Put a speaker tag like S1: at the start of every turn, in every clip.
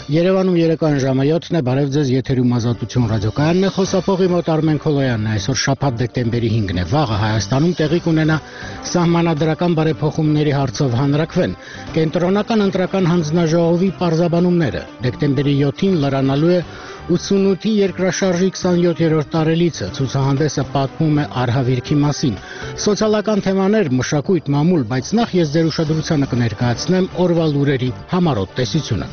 S1: Երևանում երեկոյան ժամը 7-ն է, բարև ձեզ, եթերում Ազատություն ռադիոկայանն է, խոսափողի մոտ Արմեն Քոլոյանն է, այսօր շաբաթ դեկտեմբերի 5-ն է, վաղը Հայաստանում տեղի կունենա սահմանադրական բարեփոխումների հարցով հանրաքվեն, կենտրոնական ընտրական հանձնաժողովի պարզաբանումները, դեկտեմբերի 7-ին լրանալու է 88-ի երկրաշարժի 27-րդ տարելիցը, ցուցահանդեսը պատմում է արհավիրքի մասին, սոցիալական թեմաներ, մշակույթ, մամուլ, բայց նախ ես ձեր ուշադրությանը կներկայացնեմ օրվա լուրերի համառոտ տեսությունը։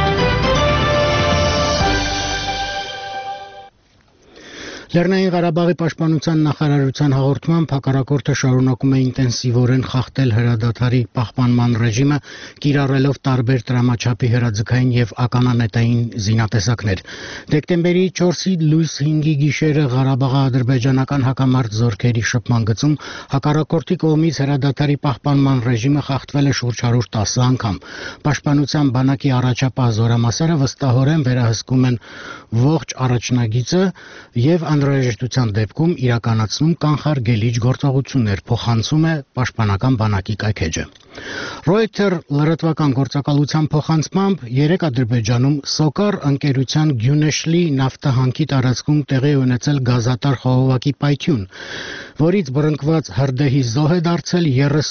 S1: Լեռնային Ղարաբաղի պաշտպանության նախարարության հաղորդմամբ հակառակորդը շարունակում է ինտենսիվորեն խախտել հրադադարի պահպանման ռեժիմը, կիրառելով տարբեր տրամաչափի հրաձգային եւ ականանետային զինատեսակներ։ Դեկտեմբերի 4-ի լույս 5-ի գիշերը Ղարաբաղի-ադրբեջանական հակամարտ զորքերի շփման գծում հակառակորդի կողմից հրադադարի պահպանման ռեժիմը խախտվել է շուրջ 110 անգամ։ Պաշտպանության բանակի առաջապահ զորամասերը վստահորեն վերահսկում են ողջ առաջնագիծը եւ անհրաժեշտության դեպքում իրականացնում կանխարգելիչ գործողություններ, փոխանցում է պաշտպանական բանակի կայքէջը։ Reuters լրատվական գործակալության փոխանցմամբ 3 Ադրբեջանում Սոկար ընկերության Գյունեշլի նավթահանքի տարածքում տեղի ունեցել գազատար խողովակի պայթյուն, որից բռնկված հրդեհի զոհ է դարձել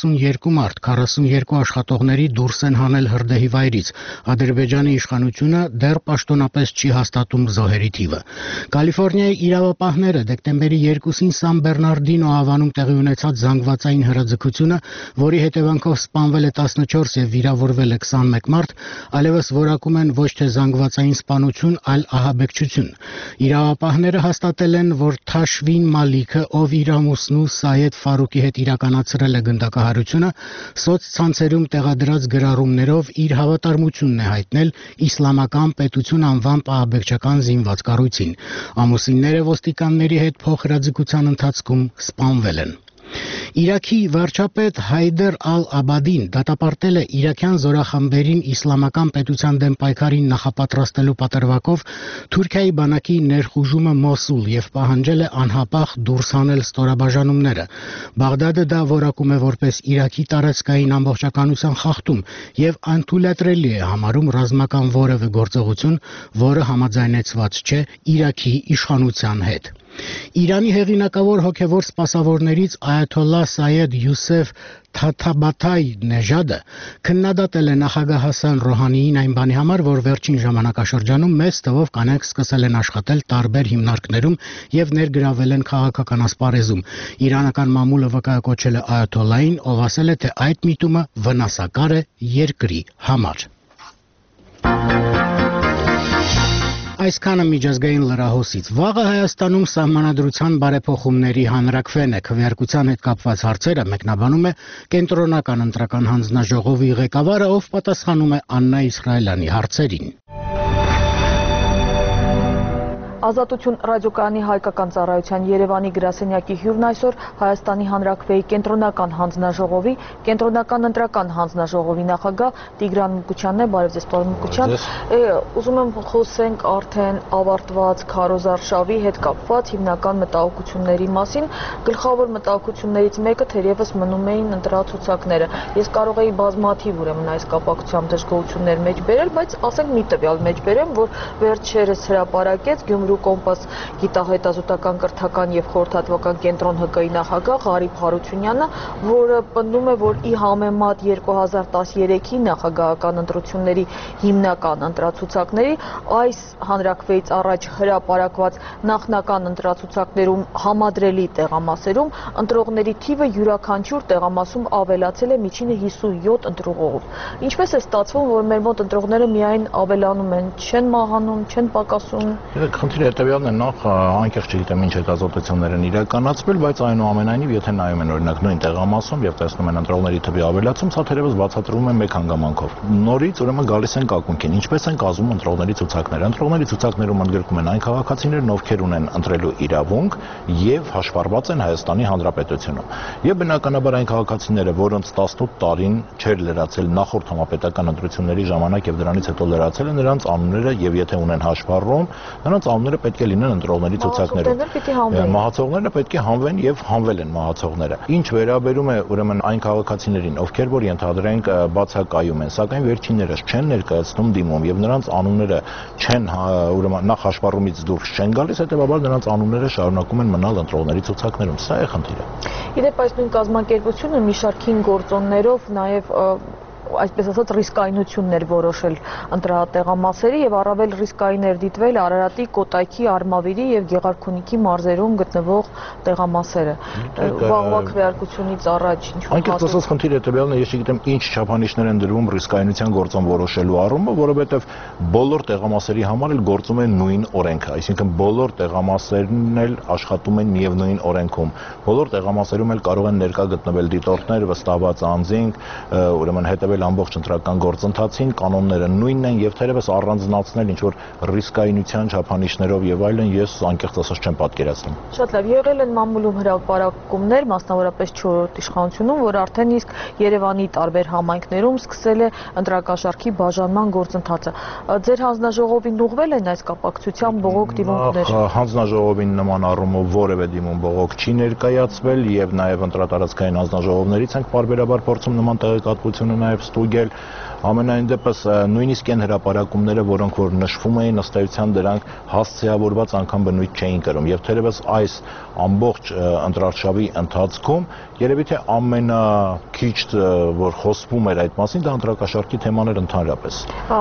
S1: 32 մարդ, 42 աշխատողների դուրս են հանել հրդեհի վայրից։ Ադրբեջանի իշխանությունը դեռ պաշտոնապես չի հաստատում զոհերի թիվը։ Կալիֆոռնիայի իրավապահները դեկտեմբերի 2-ին Սան Բեռնարդինո ավանում տեղի ունեցած զանգվածային հրաձգությունը, որի հետևանքով սպանվել է 14 եւ վիրավորվել է 21 մարդ, այլևս որակում են ոչ թե զանգվածային սպանություն, այլ ահաբեկչություն։ Իրավապահները հաստատել են, որ Թաշվին Մալիքը, ով իր ամուսնու Սայեդ Ֆարուկի հետ իրականացրել է գնդակահարությունը, սոցցանցերում տեղադրած գրառումներով իր հավատարմությունն է հայտնել Իսլամական պետություն անվամբ ահաբեկչական զինված կառույցին։ Ամուսինները ոստիկանների հետ փոխհրաձգության ընթացքում սպանվել են։ Իրաքի վարչապետ Հայդեր Ալ-Աբադին դատապարտել է իրաքյան զորախմբերին իսլամական պետության դեմ պայքարին նախապատրաստելու պատրվակով Թուրքիայի բանակի ներխուժումը Մոսուլ եւ պահանջել է անհապաղ դուրս հանել ստորաբաժանումները։ Բաղդադը դա որակում է որպես Իրաքի տարածքային ամբողջականության խախտում եւ անթույլատրելի է համարում ռազմական որևէ գործողություն, որը համաձայնեցված չէ Իրաքի իշխանության հետ։ Իրանի հեղինակավոր հոգևոր սպասավորներից Այաթոլլահ Սայեդ Յուսեֆ Թաթաբաթայ Նեժադը քննադատել է նախագահ Հասան Ռոհանիին այն բանի համար, որ վերջին ժամանակաշրջանում մեծ թվով կանայք սկսել են աշխատել տարբեր հիմնարկներում եւ ներգրավել են քաղաքական ասպարեզում։ Իրանական մամուլը վկայակոչել է Այաթոլլահին, ով ասել է, թե այդ միտումը վնասակար է երկրի համար։ Այսքանը միջազգային լրահոսից։ Վաղը Հայաստանում սահմանադրության բարեփոխումների հանրաքվեն է, քվեարկության հետ կապված հարցերը մեկնաբանում է կենտրոնական ընտրական հանձնաժողովի ղեկավարը, ով պատասխանում է Աննա Իսրայելյանի հարցերին։
S2: Ազատություն ռադիոկայանի հայկական ծառայության Երևանի գրասենյակի հյուրն այսօր Հայաստանի Հանրաքվեի կենտրոնական հանձնաժողովի, կենտրոնական ընտրական հանձնաժողովի նախագահ Տիգրան Մուկուչյանն է, բարև ձեզ, պարոն Մուկուչյան։ Ուզում եմ խոսենք արդեն ավարտված քարոզարշավի հետ կապված հիմնական մտահոգությունների մասին։ Գլխավոր մտահոգություններից մեկը թերևս մնում էին ընտրացուցակները։ Ես կարող էի բազմաթիվ ուրեմն այս կապակցությամբ դժգոհություններ մեջ բերել, բայց ասենք մի տվյալ մեջ բերեմ, որ վերջերս հրապարակեց Գյումրու Կոմպաս գիտահետազոտական կրթական եւ խորհրդատվական կենտրոն ՀԿ-ի նախագահ Ղարիբ Հարությունյանը, որը պնդում է, որ ի համեմատ 2013-ի նախագահական ընտրությունների հիմնական ընտրացուցակների այս հանրաքվեից առաջ հրապարակված նախնական ընտրացուցակներում համադրելի տեղամասերում ընտրողների թիվը յուրաքանչյուր տեղամասում ավելացել է միջինը 57 ընտրողով։ Ինչպես է ստացվում, որ մեր մոտ ընտրողները միայն ավելանում են, չեն մահանում, չեն պակասում։
S3: Հետևյալն է, նախ անկեղծ չգիտեմ ինչ հետազոտություններ են իրականացվել, բայց այնուամենայնիվ եթե նայում են օրինակ նույն տեղամասում եւ տեսնում են ընտրողների թվի ավելացում, սա թերևս բացատրվում է մեկ հանգամանքով։ Նորից ուրեմն գալիս են ակունքին, ինչպես են կազմում ընտրողների ցուցակները։ Ընտրողների ցուցակներում ընդգրկում են այն քաղաքացիներն, ովքեր ունեն ընտրելու իրավունք եւ հաշվառված են Հայաստանի Հանրապետությունում։ Եվ բնականաբար այն քաղաքացիները, որոնց 18 տարին չէր լրացել նախորդ համապետական ընտրությունների ժամանակ եւ դրանից հետո լրացել են, նրանց անունները եւ եթե ունեն հաշվառում, նրանց անունները մահացողները պետք է լինեն ընտրողների ցուցակներում։ Մահացողները պետք է հանվեն եւ հանվել են մահացողները։ Ինչ վերաբերում է ուրեմն այն քաղաքացիներին, ովքեր որ ենթադրենք բացակայում են, սակայն վերջիններս չեն ներկայացնում դիմում եւ նրանց անունները չեն ուրեմն նախ հաշվառումից դուրս չեն գալիս, հետեւաբար նրանց անունները շարունակում են մնալ ընտրողների ցուցակներում։ Սա է խնդիրը։
S2: Իդեպ այս նույն կազմակերպությունը մի շարք գործոններով նաեւ այսպես ասած ռիսկայնություններ որոշել ընտրատեղամասերի եւ առավել ռիսկային էր դիտվել Արարատի, Կոտայքի, Արմավիրի եւ Գեղարքունիքի մարզերում գտնվող տեղամասերը։ Վաղվա քվեարկությունից առաջ ինչ-որ
S3: անկեղծ ասած խնդիրը հետեւյալն է, ես չգիտեմ ինչ չափանիշներ են դրվում ռիսկայնության գործոն որոշելու առումով, որովհետեւ բոլոր տեղամասերի համար էլ գործում է նույն օրենքը, այսինքն բոլոր տեղամասերն էլ աշխատում են միևնույն օրենքում։ Բոլոր տեղամասերում էլ կարող են ներկա գտնվել դիտորդներ, վստահված անձինք, ուրեմն հետեւել ամբողջ ընտրական գործընթացին, կանոնները նույնն են եւ թերևս առանձնացնել ինչ-որ ռիսկայնության չափանիշներով եւ այլն ես անկեղծ ասած չեմ պատկերացնում։
S2: Շատ լավ, եղել են մամուլում հրապարակումներ, մասնավորապես 4-րդ իշխանությունում, որ արդեն իսկ Երևանի տարբեր համայնքներում սկսել է ընտրակաշառքի բաժանման գործընթացը։ Ձեր հանձնաժողովին ուղղվել են այս կապակցությամբ բողոք դիմումներ։
S3: Հանձնաժողովին նման առումով որևէ դիմում բողոք չի ներկայացվել եւ նաեւ ընտրատարածքային հանձնաժողովներից ենք պարբերաբար փորձում նման տեղեկատվությունը նաեւ ստուգել։ Ամենայն դեպս նույնիսկ այն հրապարակումները, որոնք որ նշվում էին, ըստ էության դրանք հասցեավորված անգամ բնույթ չէին կրում եւ թերևս այս ամբողջ ընտրարշավի ընթացքում երևի թե ամենաքիչ որ խոսվում էր այդ մասին, դա ընտրակաշառքի թեման էր ընդհանրապես։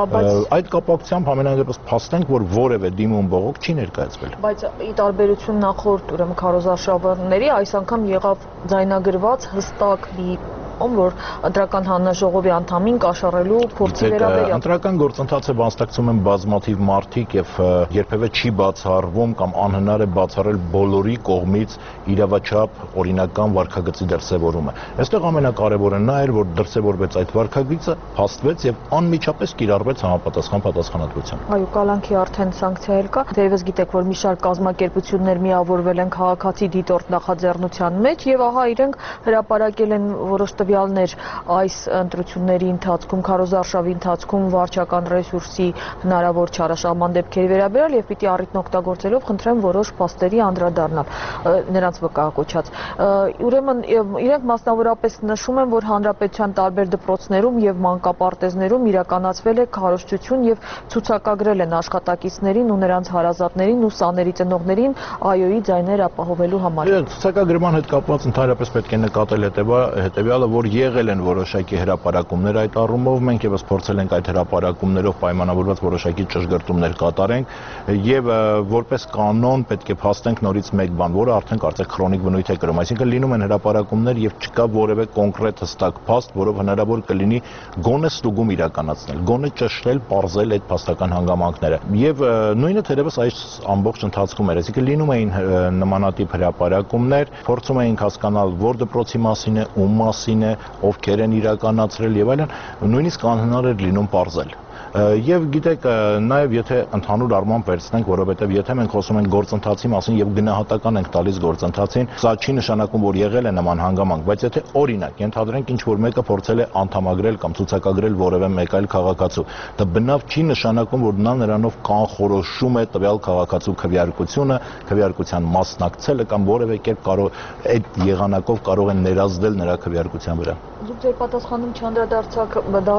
S3: Այդ կապակցությամբ ամենայն դեպս փաստենք, որ որևէ դիմում բողոք չի ներկայացվել։
S2: Բայց ի տարբերություն նախորդ ուրեմն քարոզարշավների, այս անգամ եղավ ձայնագրված հստակ մի որ ընտրական հանձնաժողովի անդամին կաշառելու փորձի վերաբերյալ։
S3: Ընտրական գործընթացը բացակցում են բազմաթիվ մարդիկ եւ երբևէ չի բացառվում կամ անհնար է բացառել բոլորի կողմից իրավաչափ օրինական վարքագծի դրսևորումը։ Այստեղ ամենակարևորը նա էր, որ դրսևորվեց այդ վարքագիծը, փաստվեց եւ անմիջապես կիրառվեց համապատասխան պատասխանատվություն։
S2: Այո, կալանքի արդեն սանկցիա էլ կա։ Դեևս գիտեք, որ մի շարք կազմակերպություններ միավորվել են քաղաքացի դիտորդ նախաձեռնության մեջ եւ ահա իրենք հրապարակել են որոշ տվյալներ այս ընտրությունների ընթացքում, քարոզարշավի ընթացքում վարչական ռեսուրսի հնարավոր չարաշահման դեպքերի վերաբերյալ եւ պիտի առիթն օգտագործելով խնդրեմ որոշ փաստերի անդրադառնալ նրանց վկայակոչած։ Ուրեմն իրենք մասնավորապես նշում են, որ հանրապետության տարբեր դպրոցներում եւ մանկապարտեզներում իրականացվել է քարոզչություն եւ ցուցակագրել են աշխատակիցներին ու նրանց հարազատներին ու սաների ծնողներին ԱՅՈ-ի ձայներ ապահովելու համար։
S3: Ցուցակագրման հետ կապված ընդհանրապես պետք է նկատել հետեւյալը, որ եղել են որոշակի հրապարակումներ այդ առումով, մենք եւս փորձել ենք այդ հրապարակումներով պայմանավորված որոշակի ճշգրտումներ կատարենք եւ որպես կանոն պետք է փաստենք նորից մեկ բան, որը արդեն կարծեք քրոնիկ բնույթ է կրում, այսինքն լինում են հրապարակումներ եւ չկա որևէ կոնկրետ հստակ փաստ, որով հնարավոր կլինի գոնե ստուգում իրականացնել, գոնե ճշտել, պարզել այդ փաստական հանգամանքները։ Եվ նույնը թերևս այս ամբողջ ընթացքում էր, այսինքն լինում էին նմանատիպ հրապարակումներ, փորձում էինք հասկանալ որ դպրոցի մասին է, ում մասին է, ովքեր են իրականացրել եւ այլն, նույնիսկ անհնար էր լինում պարզել։ Եվ գիտեք, նաև եթե ընդհանուր առմամբ վերցնենք, որովհետև եթե մենք խոսում ենք գործընթացի մասին եւ գնահատական ենք տալիս գործընթացին, սա չի նշանակում, որ եղել է նման հանգամանք, բայց եթե օրինակ ենթադրենք ինչ որ մեկը փորձել է անդամագրել կամ ցուցակագրել որևէ մեկ այլ քաղաքացու, դա բնավ չի նշանակում, որ նա նրանով կանխորոշում է տվյալ քաղաքացու քվեարկությունը, քվեարկության մասնակցելը կամ որևէ կերպ կարող այդ եղանակով կարող են ներազդել նրա քվեարկության վրա։
S2: Դուք ձեր պատասխանում չանդրադարձաք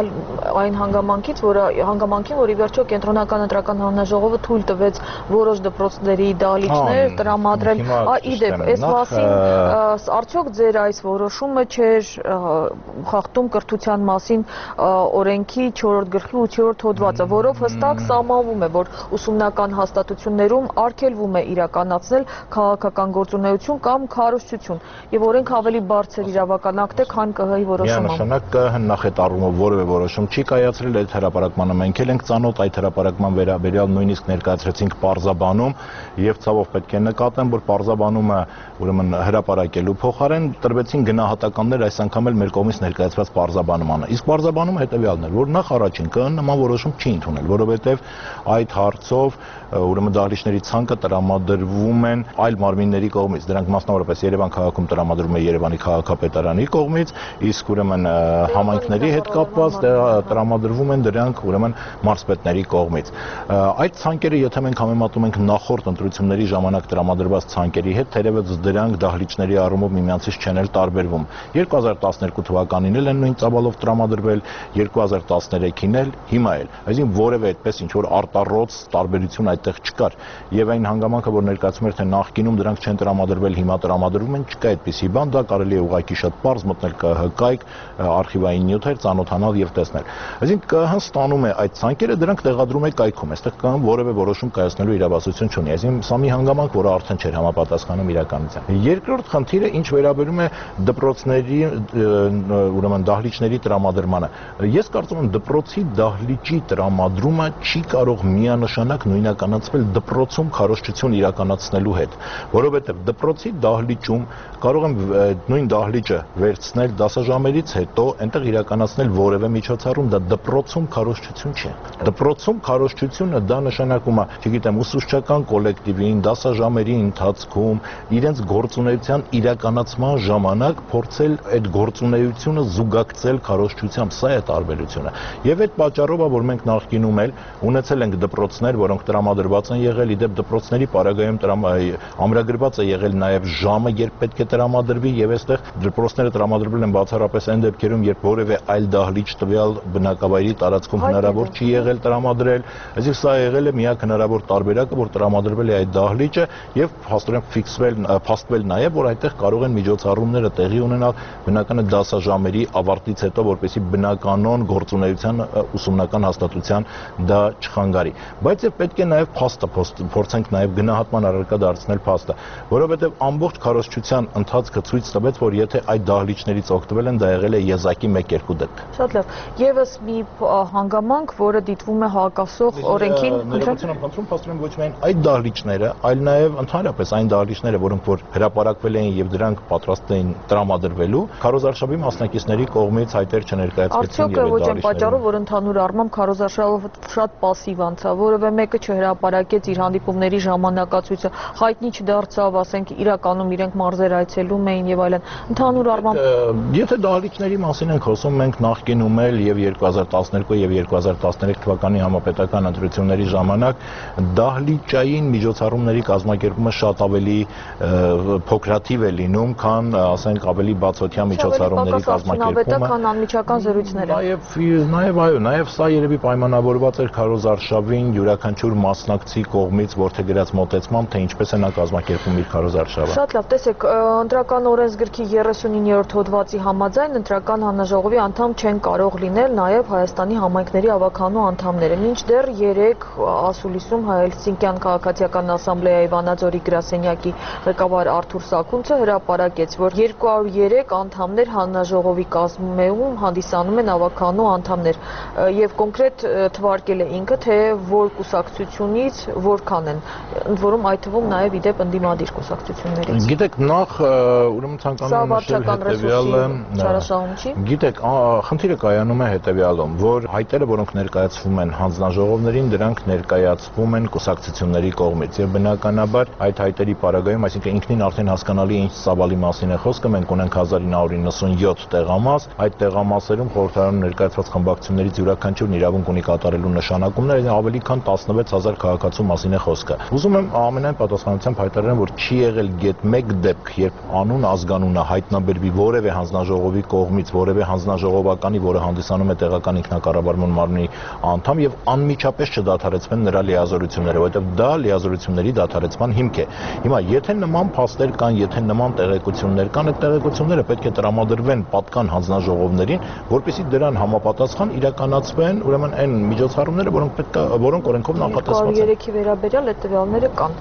S2: այն հանգամանքին, որ ի վերջո կենտրոնական ընտրական հանձնաժողովը թույլ տվեց որոշ դպրոցների դահլիճներ տրամադրել։ Իդեպ, այս մասին արդյոք ձեր այս որոշումը չէր խախտում կրթության մասին օրենքի 4-րդ գլխի 8-րդ հոդվածը, որով հստակ սահմանվում է, որ ուսումնական հաստատություններում արգելվում է իրականացնել քաղաքական գործունեություն կամ քարոզչություն, եւ օրենքը ավելի բարձր իրավական ակտ է, քան ԿՀ-ի որոշումը։
S3: Միանշանակ ԿՀ-ն նախ այդ առումով որևէ որոշում չի կայացրել, այդ հրապարակմանը մենք էլ ենք ծանոթ, այդ հրապարակման վերաբերյալ նույնիսկ ներկայացրեցինք պարզաբանում եւ ցավով պետք է նկատեմ, որ պարզաբանումը ուրեմն հրապարակելու փոխարեն տրվեցին գնահատականներ այս անգամ էլ մեր կողմից ներկայացված պարզաբանմանը։ Իսկ պարզաբանումը հետեւյալն էր, որ նախ առաջին ԿՀ-ն նման որոշում չի ընդունել, որովհետեւ այդ հարցով ուրեմն դահլիճների ցանկը տրամադրվում են այլ մարմինների կողմից, դրանք մասնավորապես Երևան քաղաքում տրամադրվում է Երևանի քաղաքապետարանի կողմից իսկ ուրեմն համայնքների հետ կապված տրամադրվում են դրանք ուրեմն մարզպետների կողմից։ Այդ ցանկերը, եթե մենք համեմատում ենք նախորդ ընտրությունների ժամանակ տրամադրված ցանկերի հետ, թերևս դրանք դահլիճների առումով միմյանցից չեն էլ տարբերվում։ 2012 թվականին էլ են նույն ծավալով տրամադրվել, 2013-ին էլ, հիմա էլ։ Այսինքն որևէ այդպես ինչ որ արտառոց տարբերություն այդտեղ չկար։ Եվ այն հանգամանքը, որ ներկայացում էր, թե նախկինում դրանք չեն տրամադրվել, հիմա տրամադրվում են, չկա այդպիսի բան, դա կարելի է ուղղակի շատ պարզ մտնել ԿՀԿ-իկ, արխիվային նյութեր ծանոթանալ եւ տեսնել։ Այսինքն ԿՀ-ն ստանում է այդ ցանկերը, դրանք տեղադրում է կայքում, այստեղ ԿՀ-ն որևէ որոշում կայացնելու իրավասություն չունի։ Այսինքն սա մի հանգամանք, որը արդեն չէր համապատասխանում իրականությանը։ Երկրորդ խնդիրը, ինչ վերաբերում է դպրոցների, ուրեմն դահլիճների տրամադրմանը։ Ես կարծում եմ դպրոցի դահլիճի տրամադրումը չի կարող միանշանակ նույնականացվել դպրոցում քարոզչություն իրականացնելու հետ, որովհետև դպրոցի դահլիճում կարող եմ նույն դահլիճը վերցնել դասաժամերից հետո այնտեղ իրականացնել որևէ միջոցառում, դա դպրոցում քարոզչություն չէ։ Դպրոցում քարոզչությունը դա նշանակում է, չգիտեմ, ուսուցչական կոլեկտիվին, դասաժամերի ընթացքում իրենց գործունեության իրականացման ժամանակ փորձել այդ գործունեությունը զուգակցել քարոզչությամբ, սա է տարբերությունը։ Եվ այդ պատճառով է, որ մենք նախկինում էլ ունեցել ենք դպրոցներ, որոնք տրամադրված են եղել, իդեպ դպրոցների պարագայում ամրագրված է եղել նաև ժամը, երբ պետք է տրամադրվի, եւ այստեղ դպրոցները տրամադրվել են բացառապես այն դեպքերում, երբ որևէ այլ դահլիճ տվյալ բնակավայրի տարածքում հնարավոր չի եղել տրամադրել, այսինքն սա եղել է միակ հնարավոր տարբերակը, որ տրամադրվել է այդ դահլիճը եւ փաստորեն փաստվել նաև, որ այդտեղ կարող են միջոցառումները տեղի ունենալ բնական է դասաժամերի ավարտից հետո, որպեսզի բնականon գործունեության ուսումնական հաստատության դա չխանգարի։ Բայց եւ պետք է նաև փաստը փորձենք նաև գնահատման առարկա դարձնել փաստը, որովհետեւ ամբողջ քարոզչության ընթացքը ցույց տվեց, որ եթե այդ դահլիճներից օգտվել են, դա եղել է եզակի 1-2 դեպք։
S2: Շատ լավ։ Եվս մի հանգամանք, որը դիտվում է հակասող օրենքին,
S3: ներողություն խնդրում, փաստորեն ոչ միայն այդ դահլիճները, այլ նաև ընդհանրապես այն դահլիճները, որոնք որ հրապարակվել էին եւ դրանք պատրաստ էին տրամադրվելու, քարոզարշավի մասնակիցների կողմից հայտեր չներկայացվեցին եւ
S2: ոչ այն պատճառով, որ ընդհանուր առմամբ քարոզարշավը շատ պասիվ անցավ, որևէ մեկը չհրապարակեց իր հանդիպումների ժամանակացույցը, հայտնի չդարձավ, ասենք իրականում իրենք մարզեր այցելում էին եւ այլն։ Ընդհանուր առմամբ
S3: եթե դահլիճների մասին ենք խոսում, մենք նախկինում էլ եւ 2012 եւ 2013 թվականի համապետական ընտրությունների ժամանակ դահլիճային միջոցառումների կազմակերպումը շատ ավելի փոքրաթիվ է լինում, քան ասենք ավելի բացօթյա միջոցառումների կազմակերպումը,
S2: քան անմիջական զրույցները։
S3: Նաեւ սա երևի պայմանավորված էր քարոզարշավին յուրաքանչյուր մասնակցի կողմից որդեգրած մոտեցմամբ, թե ինչպես է նա կազմակերպում իր քարոզարշավը։
S2: Շատ լավ, տեսեք, ընտրական օրենսգրքի 39-րդ հոդվածի համաձայն ընտրական հանձնաժողովի անդամ չեն կարող լինել նաև Հայաստանի համայնքների ավականու անդամները։ Մինչդեռ 3 ասուլիսում Հելսինկյան քաղաքացիական ասամբլեայի Վանաձորի գրասենյակի ղեկավար Արթուր Սաքունցը հրապարակեց, որ 203 անդամներ հանձնաժողովի կազմում հանդիսանում են ավականու անդամներ եւ կոնկրետ թվարկել է ինքը, թե որ կուսակցությունից որքան են, ընդ որում այդ թվում նաև իդեպ ընդդիմադիր կուսակցություններից։
S3: Գիտեք, նախ ուրեմն ցանկանում եմ նշել հետեւյալը, գիտեք, խնդիրը կայանում է հետեւյալում, որ հայտերը, որոնք ներկայացվում են հանձնաժողովներին, դրանք ներկայացվում են կուսակցությունների կողմից եւ բնականաբար այդ հայտերի պարագայում, այսինքն ինքնին արդեն հասկանալի է ինչ ծավալի մասին է խոսքը, մենք ունենք 1997 տեղամաս, այդ տեղամասերում խորհրդարանում ներկայացված խմբակցություններից յուրաքանչյուրն իրավունք ունի կատարելու նշանակումներ, ավելի քան 16000 քաղաքացու մասին է խոսքը։ Ուզում եմ ամենայն պատասխանությամբ հայտարարեմ, որ չի եղել գեթ մեկ դեպք, երբ անուն ազգանունը հայտնաբերվի որևէ հանձնաժողովի կողմից, որևէ հանձնաժողովականի, որը հանդիսանում է տեղական ինքնակառավարման մարմնի անդամ եւ անմիջապես չդադարեցվեն նրա լիազորությունները, որովհետեւ դա լիազորությունների դադարեցման հիմք է։ Հիմա եթե նման փաստեր կան, եթե նման տեղեկություններ կան, այդ տեղեկությունները պետք է տրամադրվեն պատկան հանձնաժողովներին, որպեսզի դրան համապատասխան իրականացվեն ուրեմն այն միջոցառումները, որոնք օրենքով նախատեսված են։
S2: 3-ի վերաբերյալ այդ տվյալները կան։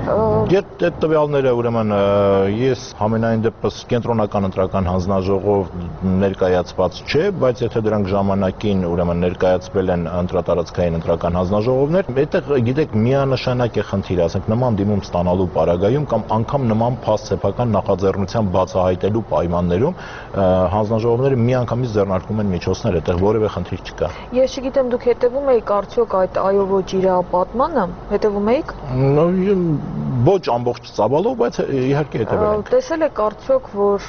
S3: Այդ տվյալները ուրեմն ես համենայն դեպս կենտրոնական ընտրական հանձնաժողով ներկայացված չէ, բայց եթե դրանք ժամանակին ուրեմն ներկայացվել են ընտրատարածքային ընտրական հանձնաժողովներ, այդտեղ գիտեք միանշանակ է խնդիրը, ասենք նման դիմում ստանալու պարագայում կամ անգամ նման փաստ սեփական նախաձեռնության բացահայտելու պայմաններում հանձնաժողովները միանգամից ձեռնարկում են միջոցներ, այդտեղ որևէ խնդիր չկա։
S2: Ես չգիտեմ, դուք հետևում եք արդյոք այդ այո ոչ իրապատմանը, հետևում եք։
S3: ոչ ամբողջ ծավալով, բայց իհարկե հետևել ենք։
S2: Տեսել եք արդյոք, որ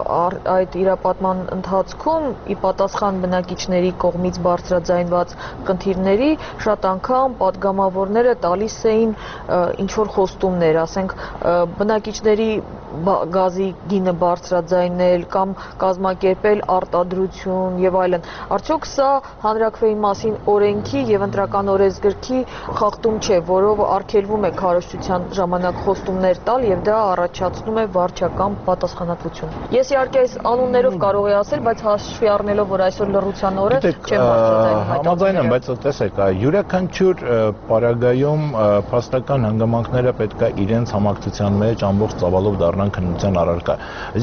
S2: այդ իրապատման ընթացքում ի պատասխան բնակիչների կողմից բարձրաձայնված խնդիրների շատ անգամ պատգամավորները տալիս էին ինչ-որ խոստումներ, ասենք բնակիչների գազի գինը բարձրաձայնել կամ կազմակերպել արտադրություն եւ այլն։ Արդյոք սա հանրաքվեի մասին օրենքի եւ ընտրական օրենսգրքի խախտում չէ, որով արգելվում է քարոզչության ժամանակ խոստումներ տալ եւ դա առաջացնում է վարչական պատասխանատվություն։ Ես իհարկե այս անուններով կարող եմ ասել, բայց հաշվի առնելով, որ այսօր լռության օր է, չեմ բարձրացնում։
S3: Համաձայն եմ, բայց տեսեք, յուրաքանչյուր պարագայում փաստական հանգամանքները պետք է իրենց համակցության մեջ ամբողջ ծավալով դառնան քննության առարկա։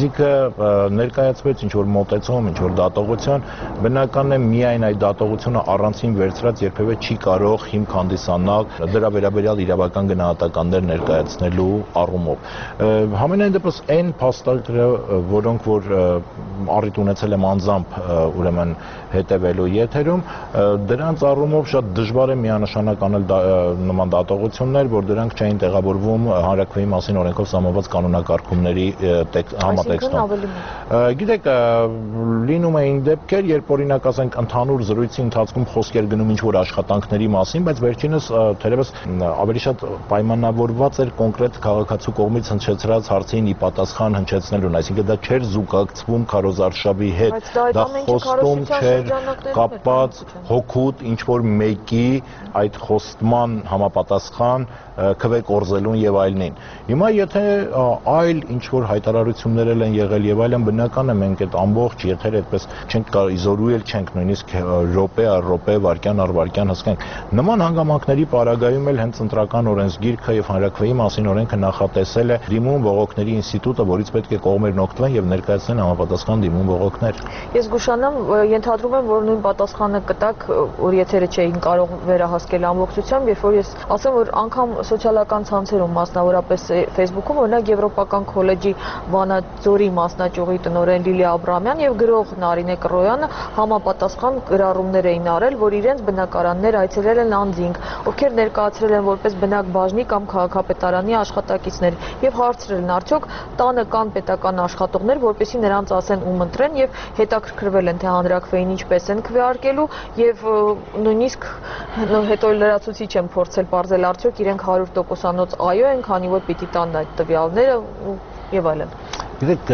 S3: Այսինքն ներկայացվեց ինչ-որ մոտեցում, ինչ-որ դատողություն, բնական է միայն այդ դատողությունը առանցին վերցրած երբևէ չի կարող հիմք հանդիսանալ դրա վերաբերյալ իրավական գնահատականներ ներկայացնելու առումով։ Համենայն դեպս այն փաստարկները, որոնք որ առիթ ունեցել եմ անձամբ ուրեմն հետևելու եթերում, դրանց առումով շատ դժվար է միանշանակ անել նման դատողություններ, որ դրանք չէին տեղավորվում հանրաքվեի մասին օրենքով սահմանված կանոնակարգումների համատեքստում։ Գիտեք, լինում էին դեպքեր, երբ օրինակ ասենք ընդհանուր զրույցի ընթացքում խոսքեր գնում ինչ-որ աշխատանքների մասին, բայց վերջինս թերևս ավելի շատ պայմանավորված էր կոնկրետ քաղաքացու կողմից հնչեցրած հարցին ի պատասխան հնչեցնելուն, այսինքն դա չէր զուգակցվում քարոզարշավի հետ, դա խոստում չէր կապված հոգուտ ինչ-որ մեկի այդ խոստման համապատասխան քվե կորզելուն եւ այլնին։ Հիմա եթե այլ ինչ-որ հայտարարություններ են եղել եւ այլն, բնական է մենք այդ ամբողջ եթերը այդպես չենք իզորուել չենք նույնիսկ րոպե առ րոպե, վայրկյան առ վայրկյան հասկանք։ Նման հանգամանքների պարագայում էլ հենց ընտրական օրենսգիրքը եւ հանրաքվեի մասին օրենքը նախատեսել է դիմում բողոքների ինստիտուտը, որից պետք է կողմերն օգտվեն եւ ներկայացնեն համապատասխան դիմում բողոքներ։
S2: Ես գուշանամ, ենթադրում եմ, որ նույն պատասխանը կտակ, որ եթերը չէին կարող վերահասկել ամբողջությամբ, երբ որ ես ասեմ, որ անգամ սոցիալական ցանցերում, մասնավորապես Facebook-ում, օրինակ Եվրոպական քոլեջի Վանաձորի մասնաճյուղի տնօրեն Լիլիա Աբրամյան եւ գրող Նարինե Կռոյանը համապատասխան գրառումներ էին արել, որ իրենց բնակարաններ այցելել են անձինք, ովքեր ներկայացրել են որպես բնակբաժնի կամ քաղաքապետարանի աշխատակիցներ եւ հարցրել են արդյոք տանը կան պետական աշխատողներ, որպեսզի նրանց ասեն ում ընտրեն եւ հետաքրքրվել են թե հանրաքվեին ինչպես են քվեարկելու եւ նույնիսկ հետո լրացուցիչ եմ փորձել բարձել արդյոք իրենք 100%-անոց այո են, քանի որ պիտի տան այդ տվյալները եւ այլն։
S3: Գիտեք,